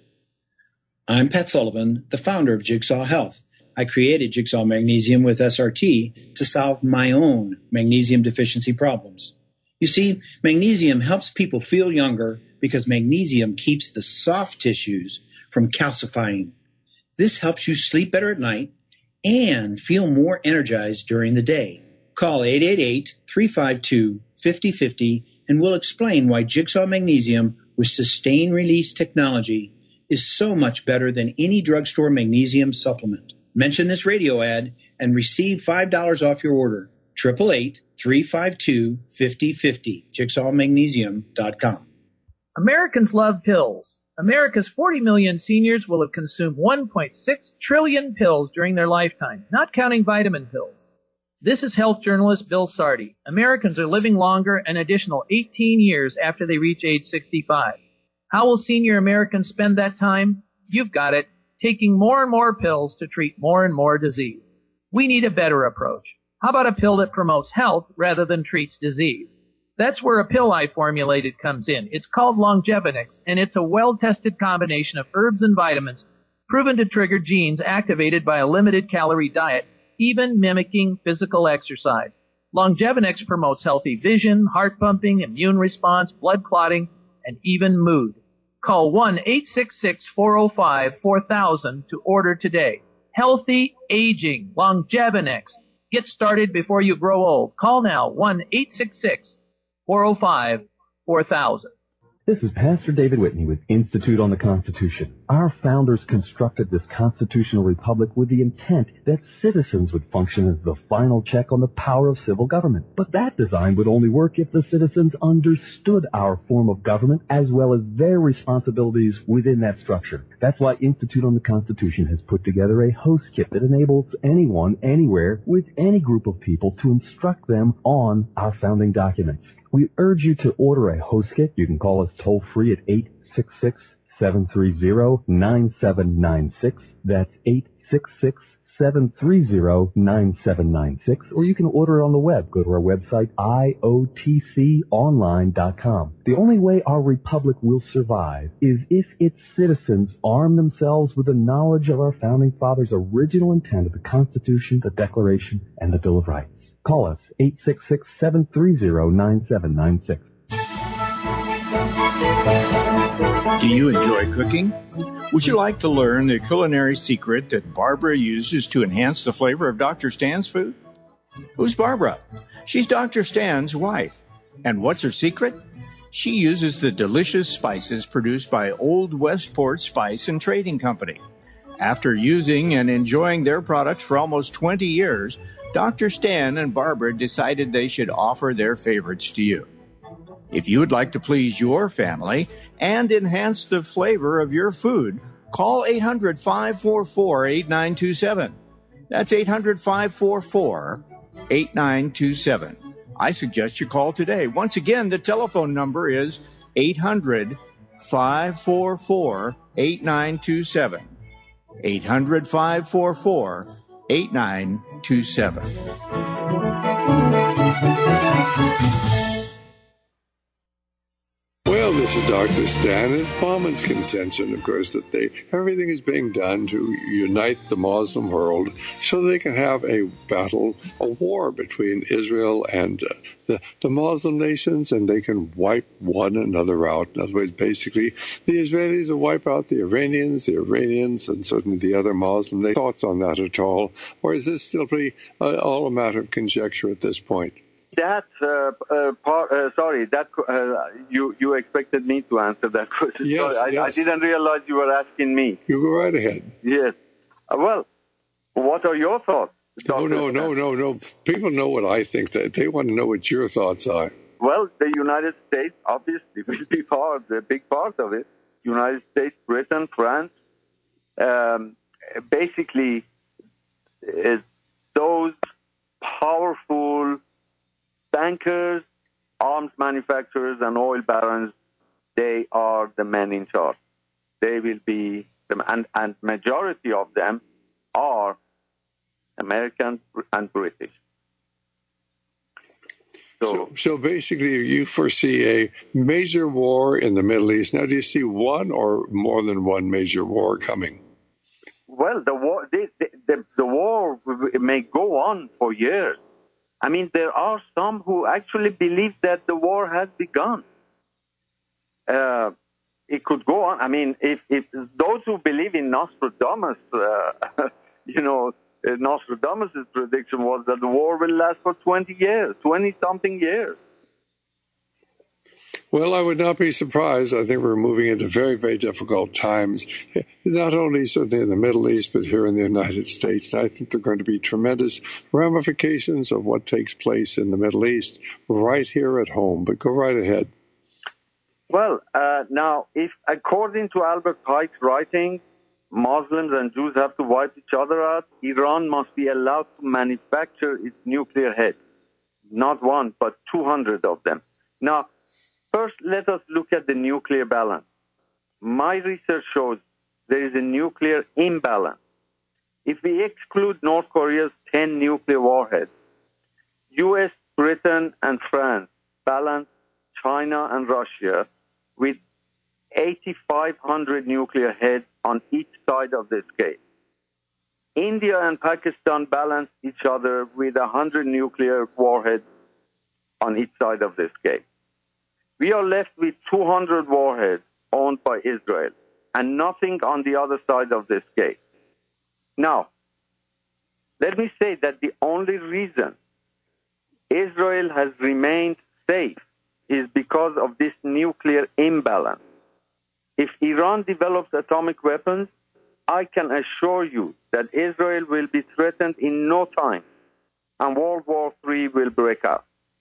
I'm Pat Sullivan, the founder of Jigsaw Health. I created Jigsaw Magnesium with S R T to solve my own magnesium deficiency problems. You see, magnesium helps people feel younger because magnesium keeps the soft tissues from calcifying. This helps you sleep better at night and feel more energized during the day. Call eight eight eight, three five two, five zero five zero and we'll explain why Jigsaw Magnesium with sustained release technology is so much better than any drugstore magnesium supplement. Mention this radio ad and receive five dollars off your order. eight eight eight, three five two, five zero five zero, jigsaw magnesium dot com.
Americans love pills. America's forty million seniors will have consumed one point six trillion pills during their lifetime, not counting vitamin pills. This is health journalist Bill Sardi. Americans are living longer an additional eighteen years after they reach age sixty-five. How will senior Americans spend that time? You've got it, taking more and more pills to treat more and more disease. We need a better approach. How about a pill that promotes health rather than treats disease? That's where a pill I formulated comes in. It's called Longevinix, and it's a well-tested combination of herbs and vitamins proven to trigger genes activated by a limited calorie diet, even mimicking physical exercise. Longevinix promotes healthy vision, heart pumping, immune response, blood clotting, and even mood. Call one eight six six, four oh five, four thousand to order today. Healthy aging, Longevinix. Get started before you grow old. Call now, one eight six six, four oh five, four thousand.
This is Pastor David Whitney with Institute on the Constitution. Our founders constructed this constitutional republic with the intent that citizens would function as the final check on the power of civil government. But that design would only work if the citizens understood our form of government as well as their responsibilities within that structure. That's why Institute on the Constitution has put together a host kit that enables anyone, anywhere, with any group of people to instruct them on our founding documents. We urge you to order a host kit. You can call us toll-free at eight six six, seven three zero, nine seven nine six. That's eight six six, seven three zero, nine seven nine six. Or you can order it on the web. Go to our website, I O T C online dot com. The only way our republic will survive is if its citizens arm themselves with the knowledge of our founding fathers' original intent of the Constitution, the Declaration, and the Bill of Rights. Call us, eight six six, seven three zero, nine seven nine six.
Do you enjoy cooking? Would you like to learn the culinary secret that Barbara uses to enhance the flavor of Doctor Stan's food? Who's Barbara? She's Doctor Stan's wife. And what's her secret? She uses the delicious spices produced by Old Westport Spice and Trading Company. After using and enjoying their products for almost twenty years, Doctor Stan and Barbara decided they should offer their favorites to you. If you would like to please your family and enhance the flavor of your food, call eight hundred, five four four, eight nine two seven. That's eight hundred, five four four, eight nine two seven. I suggest you call today. Once again, the telephone number is eight hundred, five four four, eight nine two seven. eight hundred, five four four, eight nine two seven.
Well, this is Doctor Stan. It's Bauman's contention, of course, that they everything is being done to unite the Muslim world so they can have a battle, a war between Israel and uh, the, the Muslim nations, and they can wipe one another out. In other words, basically, the Israelis will wipe out the Iranians, the Iranians, and certainly the other Muslim nations. Thoughts on that at all? Or is this still pretty, uh, all a matter of conjecture at this point?
That uh, uh, part, uh, sorry, that uh, you you expected me to answer that question.
Yes,
sorry, I,
yes.
I didn't realize you were asking me.
You go right ahead.
Yes. Uh, well, what are your thoughts?
No, no, no, no, no. People know what I think. They, they want to know what your thoughts are.
Well, the United States obviously will be part, a big part of it. United States, Britain, France. Um, basically, uh, those powerful bankers, arms manufacturers, and oil barons, they are the men in charge. They will be, the, and, and majority of them are American and British.
So, so, so basically, you foresee a major war in the Middle East. Now, do you see one or more than one major war coming?
Well, the war, the, the, the war may go on for years. I mean, there are some who actually believe that the war has begun. Uh, it could go on. I mean, if, if those who believe in Nostradamus, uh, you know, Nostradamus' prediction was that the war will last for twenty years, twenty-something years.
Well, I would not be surprised. I think we're moving into very, very difficult times, not only certainly in the Middle East, but here in the United States. And I think there are going to be tremendous ramifications of what takes place in the Middle East right here at home. But go right ahead.
Well, uh, now, if according to Albert Pike's writing, Muslims and Jews have to wipe each other out, Iran must be allowed to manufacture its nuclear heads. Not one, but two hundred of them. Now, first, let us look at the nuclear balance. My research shows there is a nuclear imbalance. If we exclude North Korea's ten nuclear warheads, U S, Britain, and France balance China and Russia with eighty-five hundred nuclear heads on each side of the scale. India and Pakistan balance each other with one hundred nuclear warheads on each side of the scale. We are left with two hundred warheads owned by Israel and nothing on the other side of the scale. Now, let me say that the only reason Israel has remained safe is because of this nuclear imbalance. If Iran develops atomic weapons, I can assure you that Israel will be threatened in no time, and World War Three will break out.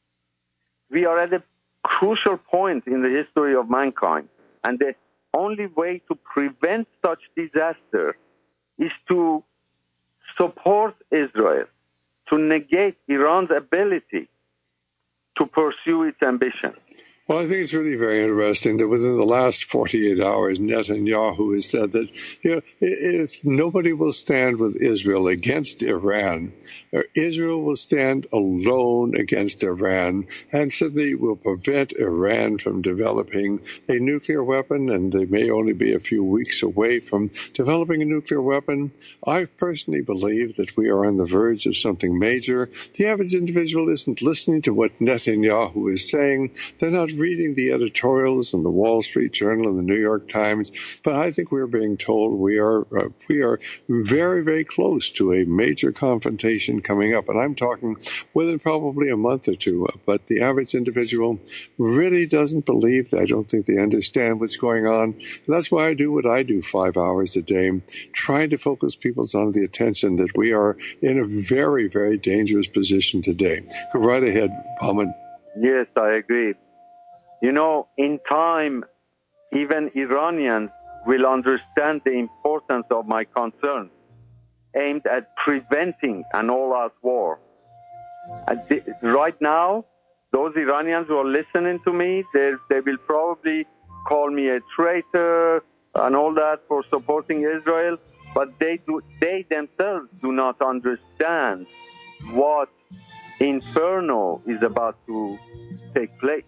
We are at a crucial point in the history of mankind, and the only way to prevent such disaster is to support Israel, to negate Iran's ability to pursue its ambition.
Well, I think it's really very interesting that within the last forty-eight hours, Netanyahu has said that, you know, if nobody will stand with Israel against Iran, Israel will stand alone against Iran and simply will prevent Iran from developing a nuclear weapon, and they may only be a few weeks away from developing a nuclear weapon. I personally believe that we are on the verge of something major. The average individual isn't listening to what Netanyahu is saying. They're not reading the editorials in the Wall Street Journal and the New York Times, but I think we're being told we are uh, we are very, very close to a major confrontation coming up, and I'm talking within probably a month or two. But the average individual really doesn't believe that. I don't think they understand what's going on. And that's why I do what I do five hours a day, trying to focus people's on the attention that we are in a very, very dangerous position today. Go right ahead, Bauman.
Yes, I agree. You know, in time, even Iranians will understand the importance of my concerns aimed at preventing an all-out war. The, right now, those Iranians who are listening to me, they, they will probably call me a traitor and all that for supporting Israel, but they, do, they themselves do not understand what inferno is about to take place.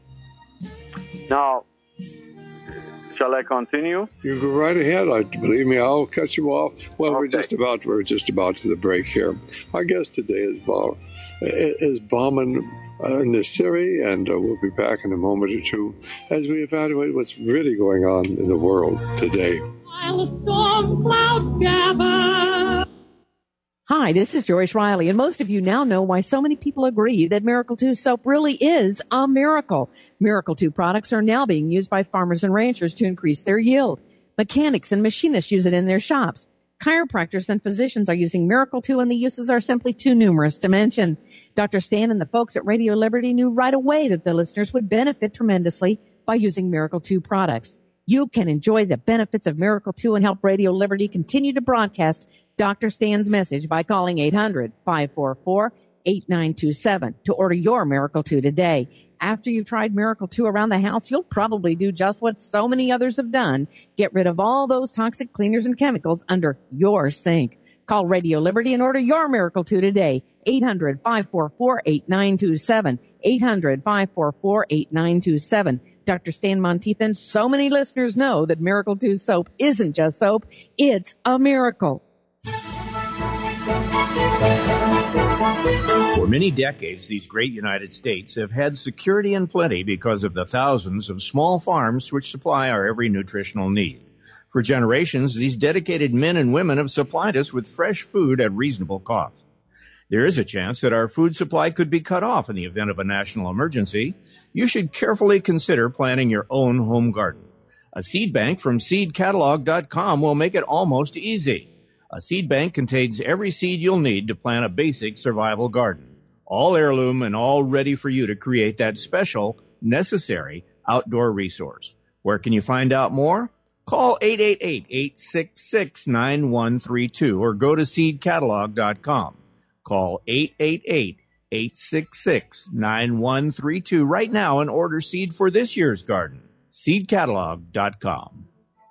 Now, shall I continue?
You go right ahead. I believe me, I'll cut you off. Well, okay. we're just about we're just about to the break here. Our guest today is ba- is Bauman uh, Nassiri, and uh, we'll be back in a moment or two as we evaluate what's really going on in the world today.
While the storm clouds gather. Hi, this is Joyce Riley, and most of you now know why so many people agree that Miracle two soap really is a miracle. Miracle two products are now being used by farmers and ranchers to increase their yield. Mechanics and machinists use it in their shops. Chiropractors and physicians are using Miracle two, and the uses are simply too numerous to mention. Doctor Stan and the folks at Radio Liberty knew right away that the listeners would benefit tremendously by using Miracle two products. You can enjoy the benefits of Miracle two and help Radio Liberty continue to broadcast Doctor Stan's message by calling eight hundred, five four four, eight nine two seven to order your Miracle two today. After you've tried Miracle two around the house, you'll probably do just what so many others have done. Get rid of all those toxic cleaners and chemicals under your sink. Call Radio Liberty and order your Miracle two today. eight hundred, five four four, eight nine two seven. eight hundred, five four four, eight nine two seven. Doctor Stan Monteith, so many listeners know that Miracle two soap isn't just soap, it's a miracle.
For many decades, these great United States have had security and plenty because of the thousands of small farms which supply our every nutritional need. For generations, these dedicated men and women have supplied us with fresh food at reasonable cost. There is a chance that our food supply could be cut off in the event of a national emergency. You should carefully consider planting your own home garden. A seed bank from seed catalog dot com will make it almost easy. A seed bank contains every seed you'll need to plant a basic survival garden, all heirloom and all ready for you to create that special, necessary outdoor resource. Where can you find out more? Call eight eight eight, eight six six, nine one three two or go to seed catalog dot com. Call eight eight eight, eight six six, nine one three two right now and order seed for this year's garden. seed catalog dot com.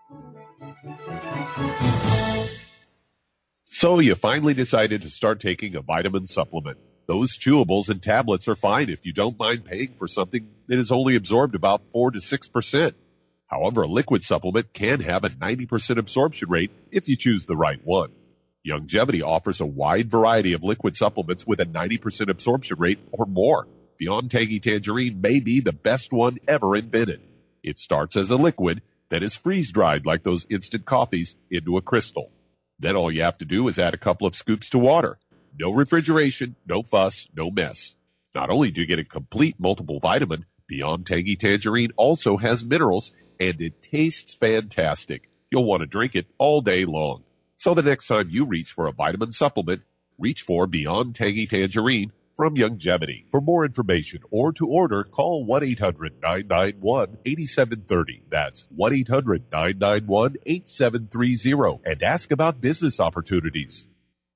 So you finally decided to start taking a vitamin supplement. Those chewables and tablets are fine if you don't mind paying for something that is only absorbed about four to six percent. However, a liquid supplement can have a ninety percent absorption rate if you choose the right one. Youngevity offers a wide variety of liquid supplements with a ninety percent absorption rate or more. Beyond Tangy Tangerine may be the best one ever invented. It starts as a liquid, then is freeze-dried like those instant coffees into a crystal. Then all you have to do is add a couple of scoops to water. No refrigeration, no fuss, no mess. Not only do you get a complete multiple vitamin, Beyond Tangy Tangerine also has minerals, and it tastes fantastic. You'll want to drink it all day long. So the next time you reach for a vitamin supplement, reach for Beyond Tangy Tangerine from Youngevity. For more information or to order, call one eight hundred nine nine one eight seven three zero. That's one eight hundred nine nine one eight seven three zero and ask about business opportunities.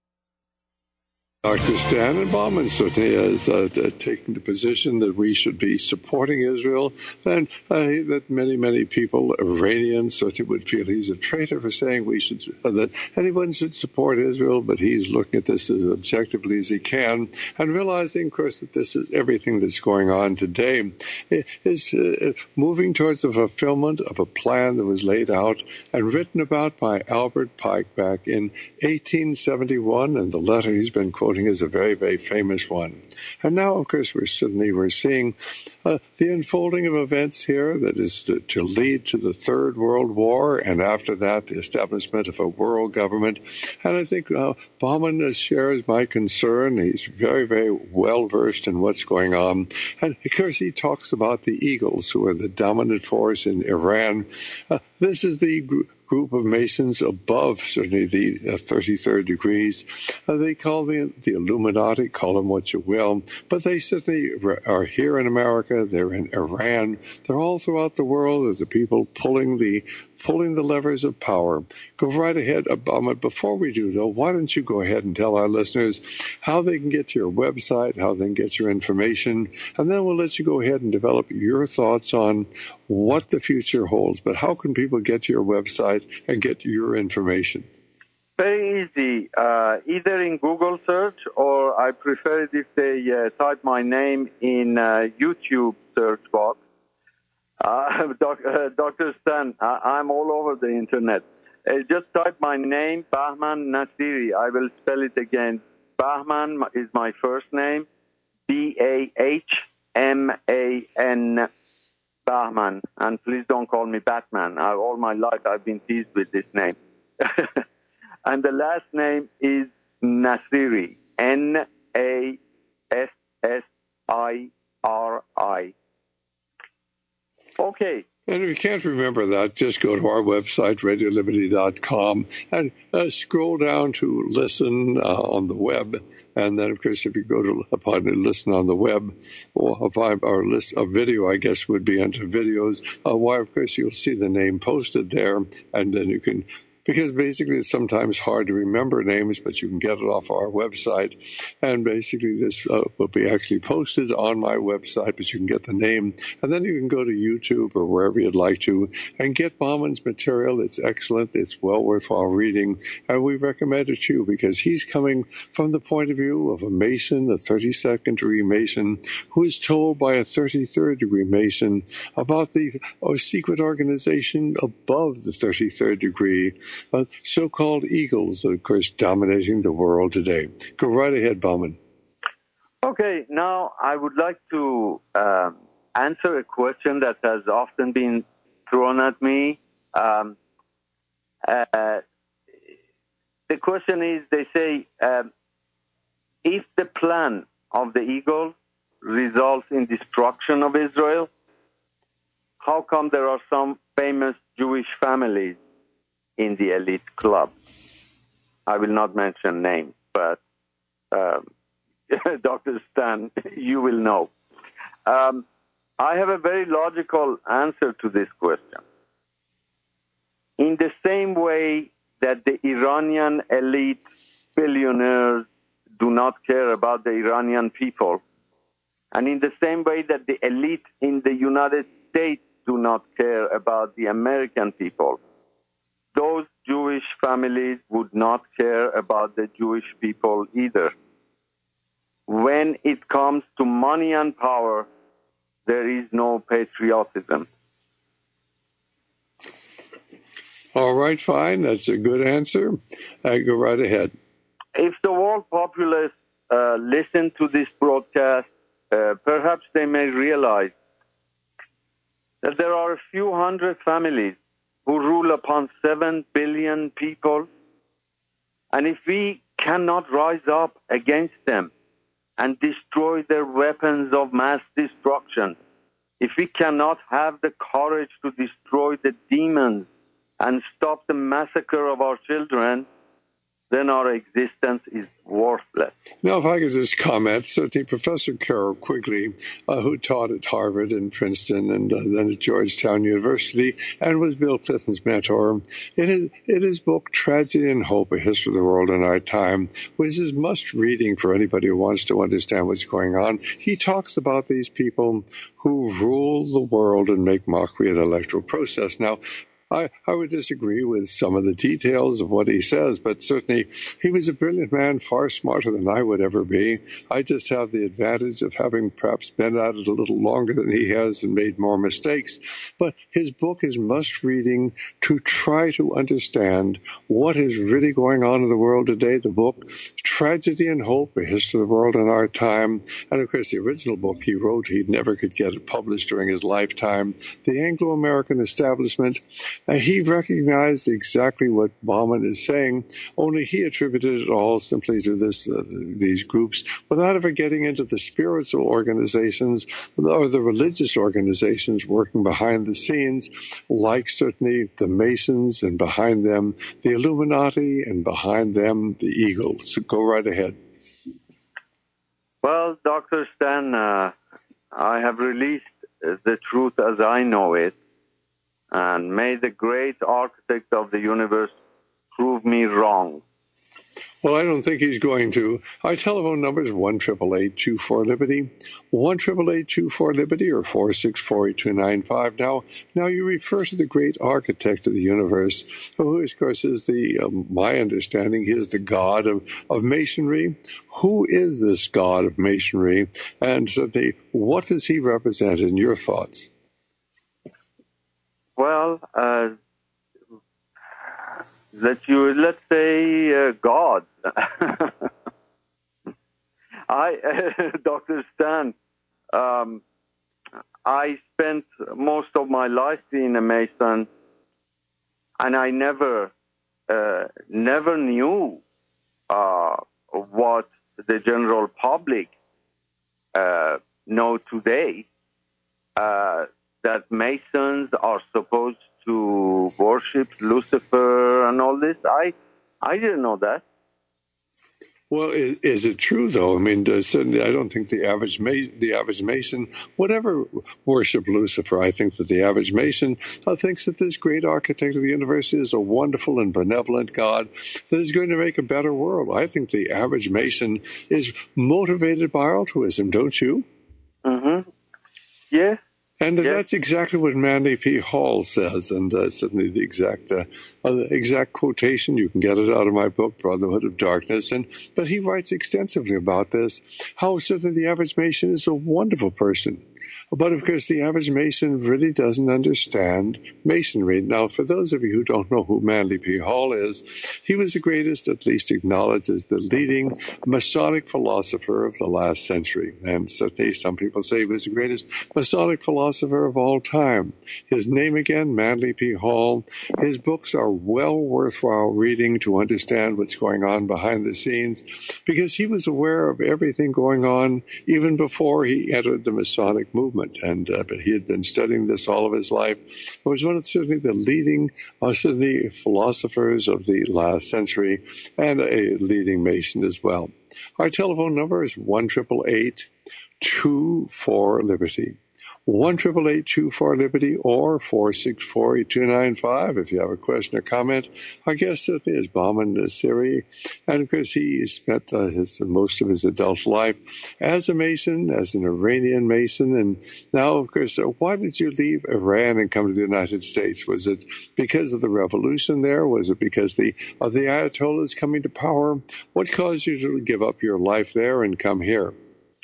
Doctor Stan Bauman certainly has uh, taken the position that we should be supporting Israel, and uh, that many, many people, Iranians, certainly would feel he's a traitor for saying we should uh, that anyone should support Israel. But he's looking at this as objectively as he can, and realizing, of course, that this is everything that's going on today is uh, moving towards the fulfillment of a plan that was laid out and written about by Albert Pike back in eighteen seventy-one, and the letter he's been quoting is a very, very famous one. And now, of course, we're suddenly we're seeing uh, the unfolding of events here that is to, to lead to the Third World War, and after that, the establishment of a world government. And I think uh, Bauman shares my concern. He's very, very well versed in what's going on. And of course, he talks about the Eagles, who are the dominant force in Iran. Uh, this is the group. group of Masons above certainly the uh, thirty-third degrees. Uh, they call the, the Illuminati, call them what you will, but they certainly are here in America, they're in Iran, they're all throughout the world. There's the people pulling the pulling the levers of power. Go right ahead, Obama. Before we do, though, why don't you go ahead and tell our listeners how they can get to your website, how they can get your information, and then we'll let you go ahead and develop your thoughts on what the future holds. But how can people get to your website and get your information?
Very easy. Uh, either in Google search, or I prefer it if they uh, type my name in uh, YouTube search box. Uh, doc, uh, Doctor Stan, I, I'm all over the internet. Uh, just type my name, Bahman Nasiri. I will spell it again. Bahman is my first name, B A H M A N, Bahman. And please don't call me Batman. I, all my life I've been teased with this name. And the last name is Nasiri, N A S S I R I. Okay.
And if you can't remember that, just go to our website, radio liberty dot com, and uh, scroll down to listen uh, on the web. And then, of course, if you go to upon listen on the web, or if I, or list a video, I guess would be under videos. Uh, why, of course, you'll see the name posted there, and then you can. Because basically it's sometimes hard to remember names, but you can get it off our website. And basically this uh, will be actually posted on my website, but you can get the name. And then you can go to YouTube or wherever you'd like to and get Bauman's material. It's excellent. It's well worthwhile reading. And we recommend it to you because he's coming from the point of view of a Mason, a thirty-second degree Mason, who is told by a thirty-third degree Mason about the oh, secret organization above the thirty-third degree. Uh, so-called eagles, of course, dominating the world today. Go right ahead, Bauman.
Okay, now I would like to um, answer a question that has often been thrown at me. Um, uh, the question is, they say, um, if the plan of the eagle results in destruction of Israel, how come there are some famous Jewish families in the elite club? I will not mention names, but um, Doctor Stan, you will know. Um, I have a very logical answer to this question. In the same way that the Iranian elite billionaires do not care about the Iranian people, and in the same way that the elite in the United States do not care about the American people, those Jewish families would not care about the Jewish people either. When it comes to money and power, there is no patriotism.
All right, fine. That's a good answer. Uh, go right ahead.
If the world populace uh, listen to this broadcast, uh, perhaps they may realize that there are a few hundred families who rule upon seven billion people. And if we cannot rise up against them and destroy their weapons of mass destruction, if we cannot have the courage to destroy the demons and stop the massacre of our children, then our existence is worthless.
Now, if I could just comment, certainly Professor Carroll Quigley, uh, who taught at Harvard and Princeton and uh, then at Georgetown University and was Bill Clinton's mentor, in his, in his book, Tragedy and Hope, A History of the World in Our Time, which is must-reading for anybody who wants to understand what's going on. He talks about these people who rule the world and make mockery of the electoral process. Now, I, I would disagree with some of the details of what he says, but certainly he was a brilliant man, far smarter than I would ever be. I just have the advantage of having perhaps been at it a little longer than he has and made more mistakes. But his book is must-reading to try to understand what is really going on in the world today. The book, Tragedy and Hope, A History of the World in Our Time. And, of course, the original book he wrote, he never could get it published during his lifetime. The Anglo-American Establishment. Uh, he recognized exactly what Bauman is saying, only he attributed it all simply to this uh, these groups without ever getting into the spiritual organizations or the religious organizations working behind the scenes, like certainly the Masons, and behind them the Illuminati, and behind them the Eagles. So go right ahead.
Well, Doctor Stan, uh, I have released the truth as I know it, and may the great architect of the universe prove me wrong.
Well, I don't think he's going to. Our telephone number is one eight eight eight, two four, Liberty, one eight eight eight, two four, Liberty, or four six four, eight two nine five. Now, now you refer to the great architect of the universe, who, of course, is the, um, my understanding, he is the god of, of masonry. Who is this god of masonry? And certainly, what does he represent in your thoughts?
Well, uh, let you let's say uh, God. I, uh, Doctor Stan, um, I spent most of my life being a Mason, and I never, uh, never knew uh, what the general public uh, know today. Uh, that Masons are supposed to worship Lucifer and all this. I I didn't know that.
Well, is, is it true, though? I mean, uh, certainly I don't think the average Ma- the average Mason would ever worship Lucifer. I think that the average Mason uh, thinks that this great architect of the universe is a wonderful and benevolent God that is going to make a better world. I think the average Mason is motivated by altruism, don't you?
Mm-hmm. Yeah.
And yes. That's exactly what Manly P. Hall says, and uh, certainly the exact uh, uh, the exact quotation. You can get it out of my book, Brotherhood of Darkness. And but he writes extensively about this, how certainly the average Mason is a wonderful person. But, of course, the average Mason really doesn't understand Masonry. Now, for those of you who don't know who Manly P. Hall is, he was the greatest, at least acknowledged as the leading Masonic philosopher of the last century. And certainly some people say he was the greatest Masonic philosopher of all time. His name again, Manly P. Hall. His books are well worthwhile reading to understand what's going on behind the scenes, because he was aware of everything going on even before he entered the Masonic movement. And uh, but he had been studying this all of his life. He was one of certainly the leading uh, certainly philosophers of the last century, and a leading Mason as well. Our telephone number is one eight eight eight, two four, Liberty. one eight eight eight, two four, Liberty, or four six four, eight two nine five if you have a question or comment. Our guest certainly is Bauman Nassiri, and of course he spent uh, his most of his adult life as a Mason, as an Iranian Mason, and now, of course, uh, why did you leave Iran and come to the United States? Was it because of the revolution there? Was it because the of the Ayatollahs coming to power? What caused you to give up your life there and come here?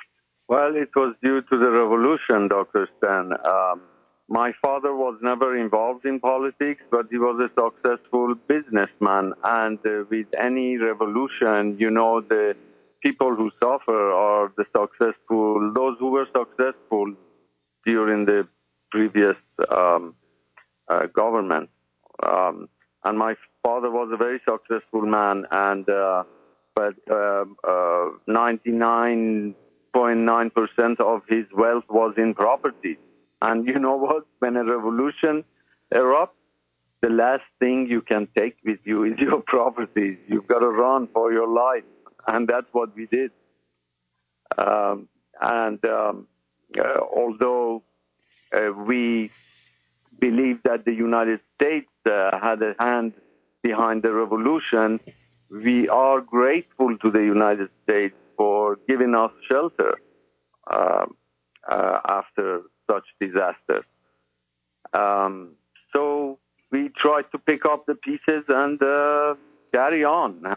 Well, it was due to the revolution, Doctor Stan. Um, my father was never involved in politics, but he was a successful businessman. And uh, with any revolution, you know, the people who suffer are the successful, those who were successful during the previous um, uh, government. Um, and my father was a very successful man, and uh, but uh, uh, ninety-nine point nine percent of his wealth was in property. And you know what? When a revolution erupts, the last thing you can take with you is your properties. You've got to run for your life. And that's what we did. Um, and um, uh, although uh, we believe that the United States uh, had a hand behind the revolution, we are grateful to the United States for giving us shelter uh, uh, after such disaster. Um, so we try to pick up the pieces and uh, carry on.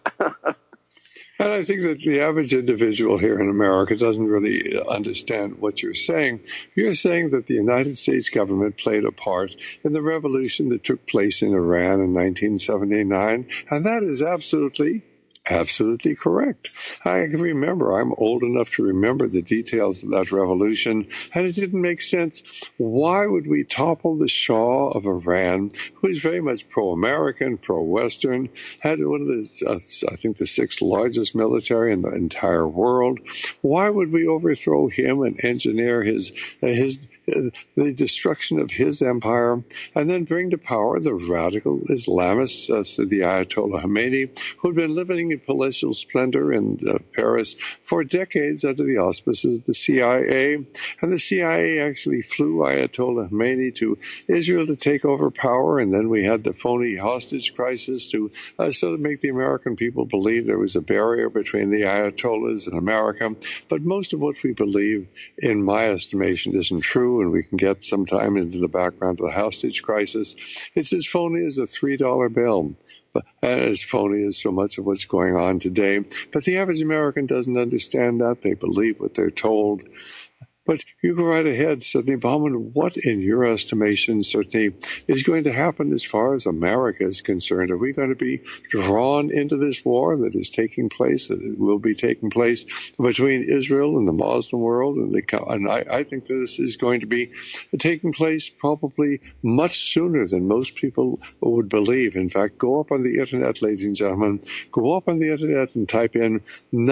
And I think that the average individual here in America doesn't really understand what you're saying. You're saying that the United States government played a part in the revolution that took place in Iran in nineteen seventy-nine, and that is absolutely Absolutely correct. I can remember, I'm old enough to remember the details of that revolution, and it didn't make sense. Why would we topple the Shah of Iran, who is very much pro-American, pro-Western, had one of the, uh, I think, the sixth largest military in the entire world? Why would we overthrow him and engineer his, uh, his, uh, the destruction of his empire, and then bring to power the radical Islamists, uh, so the Ayatollah Khomeini, who'd been living in palatial splendor in uh, Paris for decades under the auspices of the C I A. And the C I A actually flew Ayatollah Khomeini to Israel to take over power, and then we had the phony hostage crisis to uh, sort of make the American people believe there was a barrier between the Ayatollahs and America. But most of what we believe, in my estimation, isn't true, and we can get sometime into the background of the hostage crisis. It's as phony as a three dollar bill. But as phony as so much of what's going on today. But the average American doesn't understand that. They believe what they're told. But you go right ahead, Sidney Bauman. What, in your estimation, certainly, is going to happen as far as America is concerned? Are we going to be drawn into this war that is taking place, that it will be taking place between Israel and the Muslim world? And, the, and I, I think that this is going to be taking place probably much sooner than most people would believe. In fact, go up on the Internet, ladies and gentlemen. Go up on the Internet and type in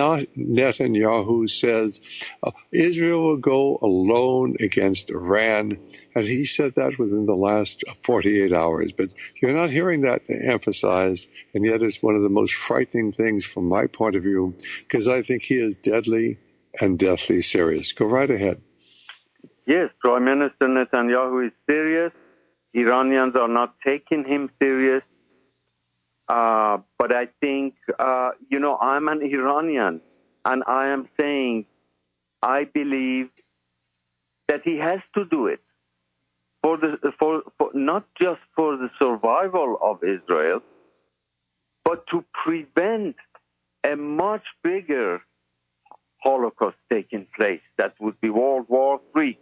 Netanyahu says uh, Israel will go alone against Iran, and he said that within the last forty-eight hours. But you're not hearing that emphasized, and yet it's one of the most frightening things from my point of view, because I think he is deadly and deathly serious. Go right ahead.
Yes, Prime Minister Netanyahu is serious. Iranians are not taking him serious. Uh, but I think, uh, you know, I'm an Iranian, and I am saying I believe that he has to do it for the for, for not just for the survival of Israel, but to prevent a much bigger Holocaust taking place. That would be World War Three.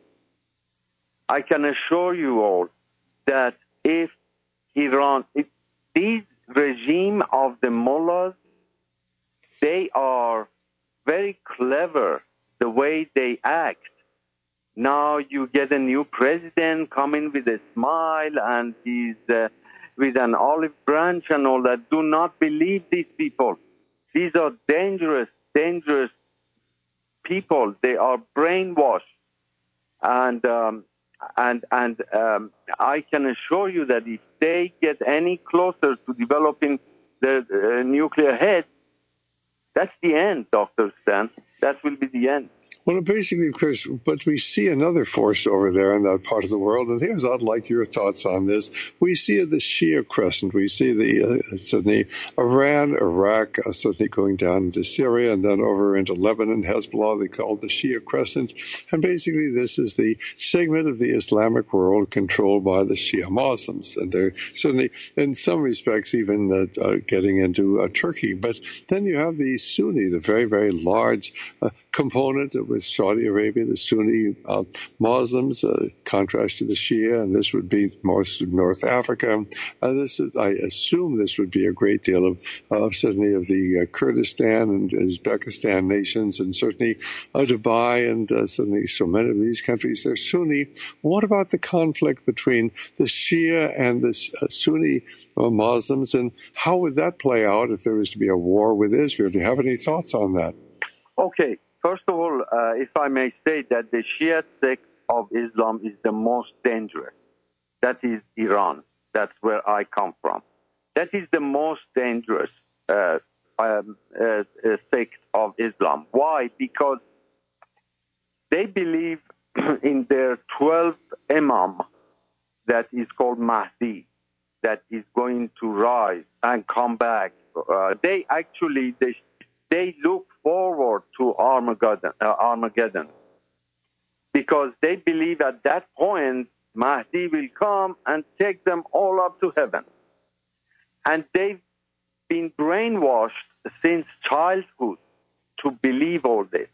I can assure you all that if Iran, if these regime of the mullahs, they are very clever the way they act. Now you get a new president coming with a smile and he's uh, with an olive branch and all that. Do not believe these people. These are dangerous, dangerous people. They are brainwashed. And um, and and um, I can assure you that if they get any closer to developing their uh, nuclear head, that's the end, Doctor Stan. That will be the end.
Well, basically, Chris, but we see another force over there in that part of the world, and here's I'd like your thoughts on this. We see the Shia crescent. We see the uh, certainly Iran, Iraq, uh, certainly going down into Syria, and then over into Lebanon, Hezbollah. They call it the Shia crescent, and basically this is the segment of the Islamic world controlled by the Shia Muslims, and they're certainly, in some respects, even uh, uh, getting into uh, Turkey. But then you have the Sunni, the very, very large uh, component with Saudi Arabia, the Sunni uh, Muslims, uh, contrast to the Shia, and this would be most of North Africa. Uh, this is, I assume this would be a great deal of, uh, certainly of the uh, Kurdistan and Uzbekistan nations, and certainly uh, Dubai, and uh, certainly so many of these countries, they're Sunni. What about the conflict between the Shia and the uh, Sunni uh, Muslims, and how would that play out if there was to be a war with Israel? Do you have any thoughts on that?
Okay. First of all, uh, if I may say that the Shia sect of Islam is the most dangerous. That is Iran. That's where I come from. That is the most dangerous uh, um, uh, uh, sect of Islam. Why? Because they believe in their twelfth Imam that is called Mahdi, that is going to rise and come back. Uh, they actually, they, they look forward to Armageddon, uh, Armageddon because they believe at that point Mahdi will come and take them all up to heaven. And they've been brainwashed since childhood to believe all this.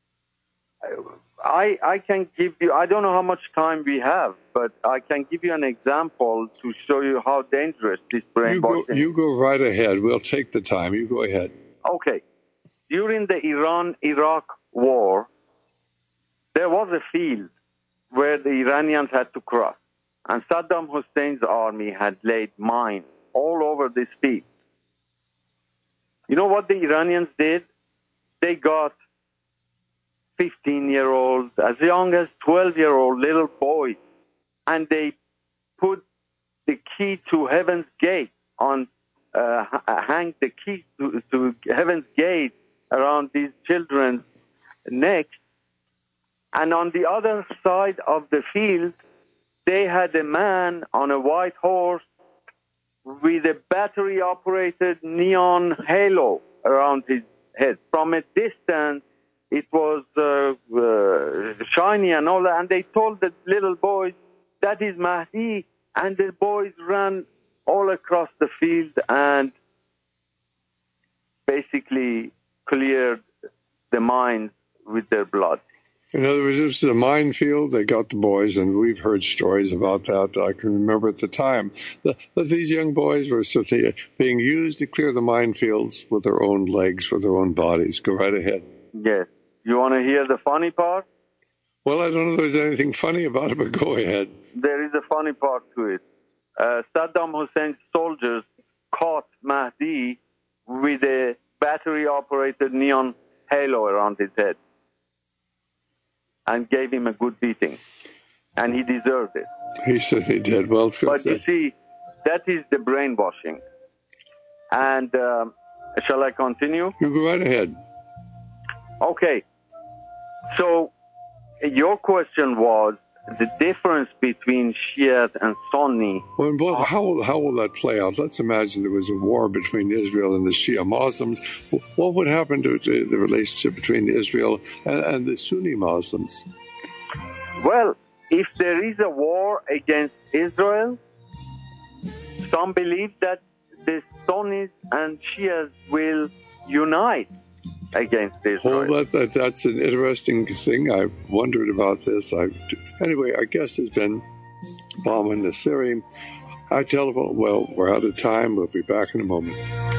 I, I can give you, I don't know how much time we have, but I can give you an example to show you how dangerous this brainwashing is.
You go right ahead. We'll take the time. You go ahead.
Okay. During the Iran-Iraq war, there was a field where the Iranians had to cross. And Saddam Hussein's army had laid mines all over this field. You know what the Iranians did? They got fifteen-year-olds, as young as twelve-year-old little boys, and they put the key to Heaven's Gate on, uh, hang the key to, to Heaven's Gate around these children's necks. And on the other side of the field, they had a man on a white horse with a battery-operated neon halo around his head. From a distance, it was uh, uh, shiny and all that, and they told the little boys, that is Mahdi, and the boys ran all across the field and basically cleared the mines with their blood.
In other words, this is a minefield. They got the boys, and we've heard stories about that. I can remember at the time that, that these young boys were certainly being used to clear the minefields with their own legs, with their own bodies. Go right ahead.
Yes. You want to hear the funny part?
Well, I don't know if there's anything funny about it, but go ahead.
There is a funny part to it. Uh, Saddam Hussein's soldiers caught Mahdi with a battery-operated neon halo around his head and gave him a good beating. And he deserved it.
He certainly did. Well,
but you see, that is the brainwashing. And um, shall I continue?
You go right ahead.
Okay. So your question was the difference between Shiite and Sunni.
Well, well, how, how will that play out? Let's imagine there was a war between Israel and the Shia Muslims. What would happen to the, the relationship between Israel and, and the Sunni Muslims?
Well, if there is a war against Israel, some believe that the Sunnis and Shias will unite against Israel.
Oh, that, that, that's an interesting thing. I've wondered about this. I've, anyway, our guest has been Bauman Nassiri. Our telephone, well, we're out of time. We'll be back in a moment.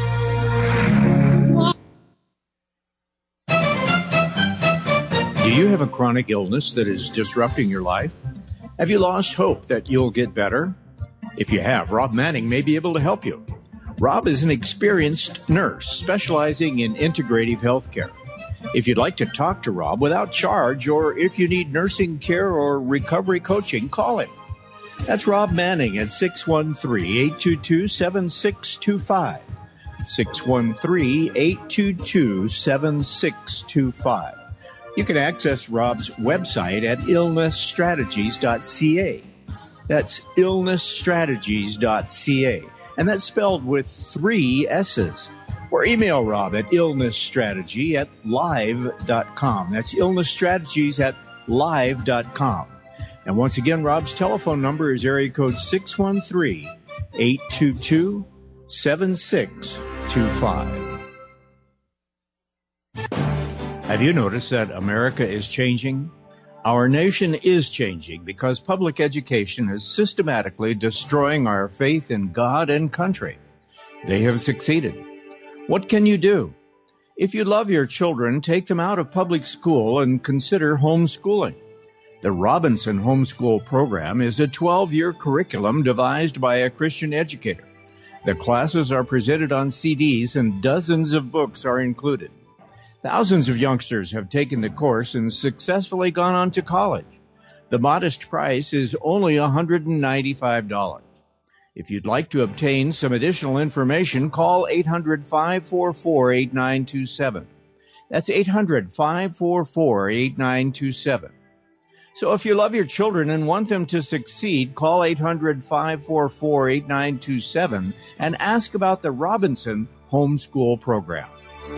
Do you have a chronic illness that is disrupting your life? Have you lost hope that you'll get better? If you have, Rob Manning may be able to help you. Rob is an experienced nurse specializing in integrative health care. If you'd like to talk to Rob without charge, or if you need nursing care or recovery coaching, call him. That's Rob Manning at six one three, eight two two, seven six two five. six one three, eight two two, seven six two five. You can access Rob's website at illness strategies dot c a. That's illness strategies dot c a. And that's spelled with three S's. Or email Rob at illnessstrategy at live dot com. That's illnessstrategies at live dot com. And once again, Rob's telephone number is area code six one three, eight two two, seven six two five. Have you noticed that America is changing? Our nation is changing because public education is systematically destroying our faith in God and country. They have succeeded. What can you do? If you love your children, take them out of public school and consider homeschooling. The Robinson Homeschool Program is a twelve-year curriculum devised by a Christian educator. The classes are presented on C Ds and dozens of books are included. Thousands of youngsters have taken the course and successfully gone on to college. The modest price is only one hundred ninety-five dollars. If you'd like to obtain some additional information, call eight hundred, five four four, eight nine two seven. That's eight hundred, five four four, eight nine two seven. So if you love your children and want them to succeed, call eight hundred, five four four, eight nine two seven and ask about the Robinson Homeschool Program.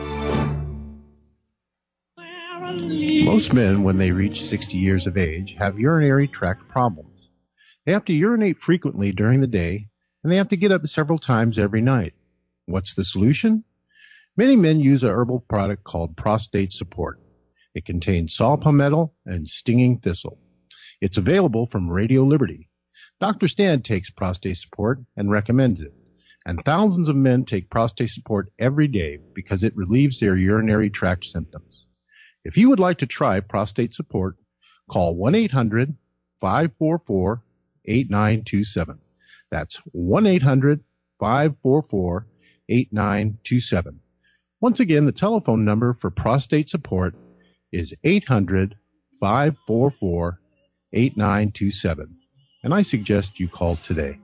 Most men, when they reach sixty years of age, have urinary tract problems. They have to urinate frequently during the day, and they have to get up several times every night. What's the solution? Many men use a herbal product called Prostate Support. It contains saw palmetto and stinging thistle. It's available from Radio Liberty. Doctor Stan takes Prostate Support and recommends it. And thousands of men take Prostate Support every day because it relieves their urinary tract symptoms. If you would like to try Prostate Support, call one eight hundred, five four four, eight nine two seven. That's one eight hundred, five four four, eight nine two seven. Once again, the telephone number for Prostate Support is eight hundred, five four four, eight nine two seven. And I suggest you call today.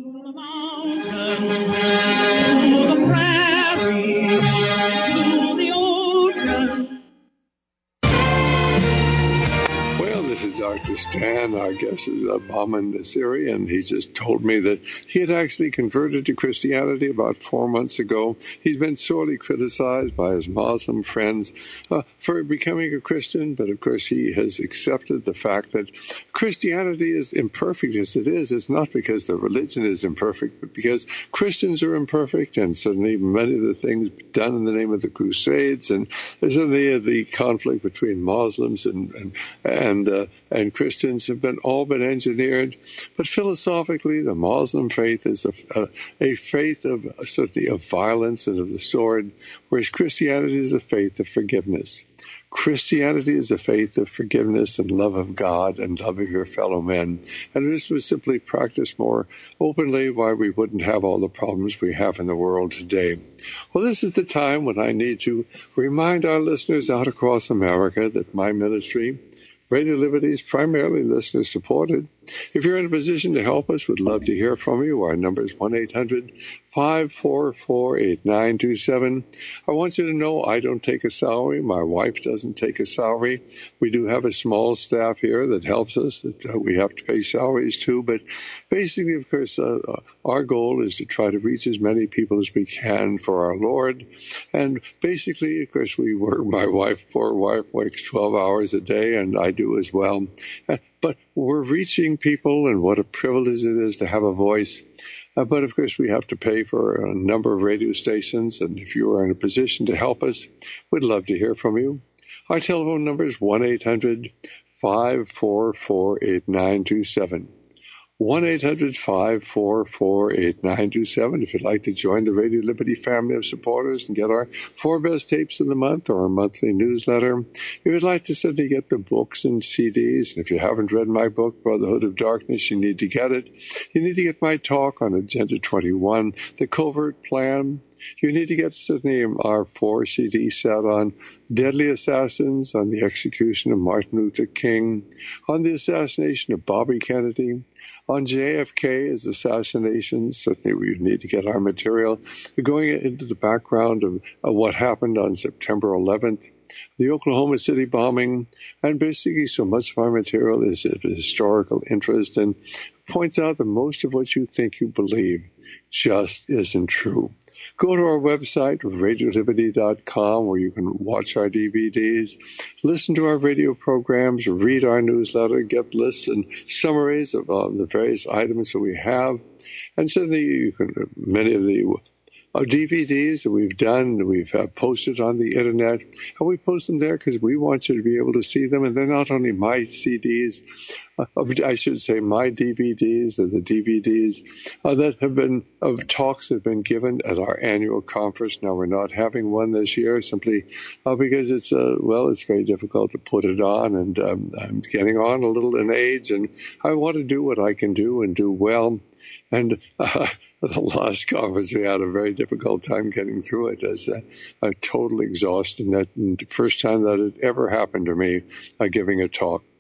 This is Doctor Stan. Our guest is Bahman Nassiri, and he just told me that he had actually converted to Christianity about four months ago. He's been sorely criticized by his Muslim friends uh, for becoming a Christian, but of course he has accepted the fact that Christianity is imperfect as it is. It's not because the religion is imperfect, but because Christians are imperfect, and certainly many of the things done in the name of the Crusades, and certainly the conflict between Muslims and and, and uh, and Christians have been all been engineered. But philosophically, the Muslim faith is a, a, a faith of certainly of violence and of the sword, whereas Christianity is a faith of forgiveness. Christianity is a faith of forgiveness and love of God and love of your fellow men. And this was simply practiced more openly, why we wouldn't have all the problems we have in the world today. Well, this is the time when I need to remind our listeners out across America that my ministry, Radio Liberty, is primarily listener-supported. If you're in a position to help us, we'd love to hear from you. Our number is one eight hundred, five four four, eight nine two seven. I want you to know I don't take a salary. My wife doesn't take a salary. We do have a small staff here that helps us, that uh, we have to pay salaries to. But basically, of course, uh, our goal is to try to reach as many people as we can for our Lord. And basically, of course, we work, my wife, poor wife, works twelve hours a day, and I do as well. Uh, But we're reaching people, and what a privilege it is to have a voice. Uh, but, of course, we have to pay for a number of radio stations, and if you are in a position to help us, we'd love to hear from you. Our telephone number is one eight hundred, five four four, eight nine two seven. one eight hundred, five four four, eight nine two seven. If you'd like to join the Radio Liberty family of supporters and get our four best tapes of the month or our monthly newsletter, if you'd like to certainly get the books and C Ds, and if you haven't read my book, Brotherhood of Darkness, you need to get it. You need to get my talk on Agenda twenty-one, The Covert Plan. You need to get certainly our four C D set on deadly assassins, on the execution of Martin Luther King, on the assassination of Bobby Kennedy, on J F K's assassination. Certainly we need to get our material going into the background of, of what happened on September eleventh, the Oklahoma City bombing, and basically so much of our material is of historical interest and points out that most of what you think you believe just isn't true. Go to our website, radio liberty dot com, where you can watch our D V Ds, listen to our radio programs, read our newsletter, get lists and summaries of uh, the various items that we have. And certainly you can, many of the Our D V Ds that we've done, we've uh, posted on the internet, and we post them there because we want you to be able to see them. And they're not only my C Ds, uh, I should say my D V Ds, and the D V Ds uh, that have been, of talks that have been given at our annual conference. Now, we're not having one this year simply uh, because it's, uh, well, it's very difficult to put it on, and um, I'm getting on a little in age, and I want to do what I can do and do well. And uh, the last conference, we had a very difficult time getting through it as a, a total exhaustion. That and the first time that had ever happened to me, uh, giving a talk.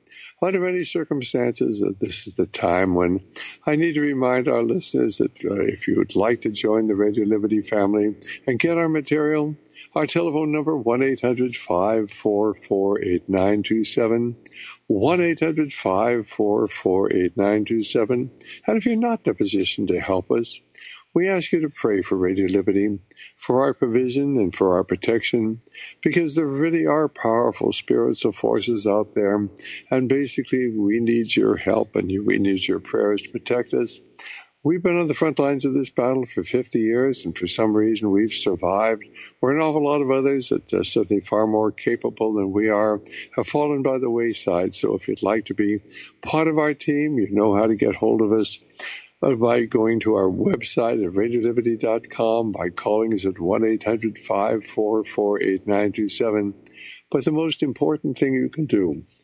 Under any circumstances, uh, this is the time when I need to remind our listeners that uh, if you would like to join the Radio Liberty family and get our material, our telephone number, one eight hundred, five four four, eight nine two seven, one eight hundred, five four four, eight nine two seven. And if you're not in a position to help us, we ask you to pray for Radio Liberty, for our provision and for our protection, because there really are powerful spiritual forces out there, and basically we need your help and we need your prayers to protect us. We've been on the front lines of this battle for fifty years, and for some reason we've survived, where an awful lot of others that are certainly far more capable than we are have fallen by the wayside. So if you'd like to be part of our team, you know how to get hold of us by going to our website at radio liberty dot com, by calling us at one eight hundred, five four four, eight nine two seven. But the most important thing you can do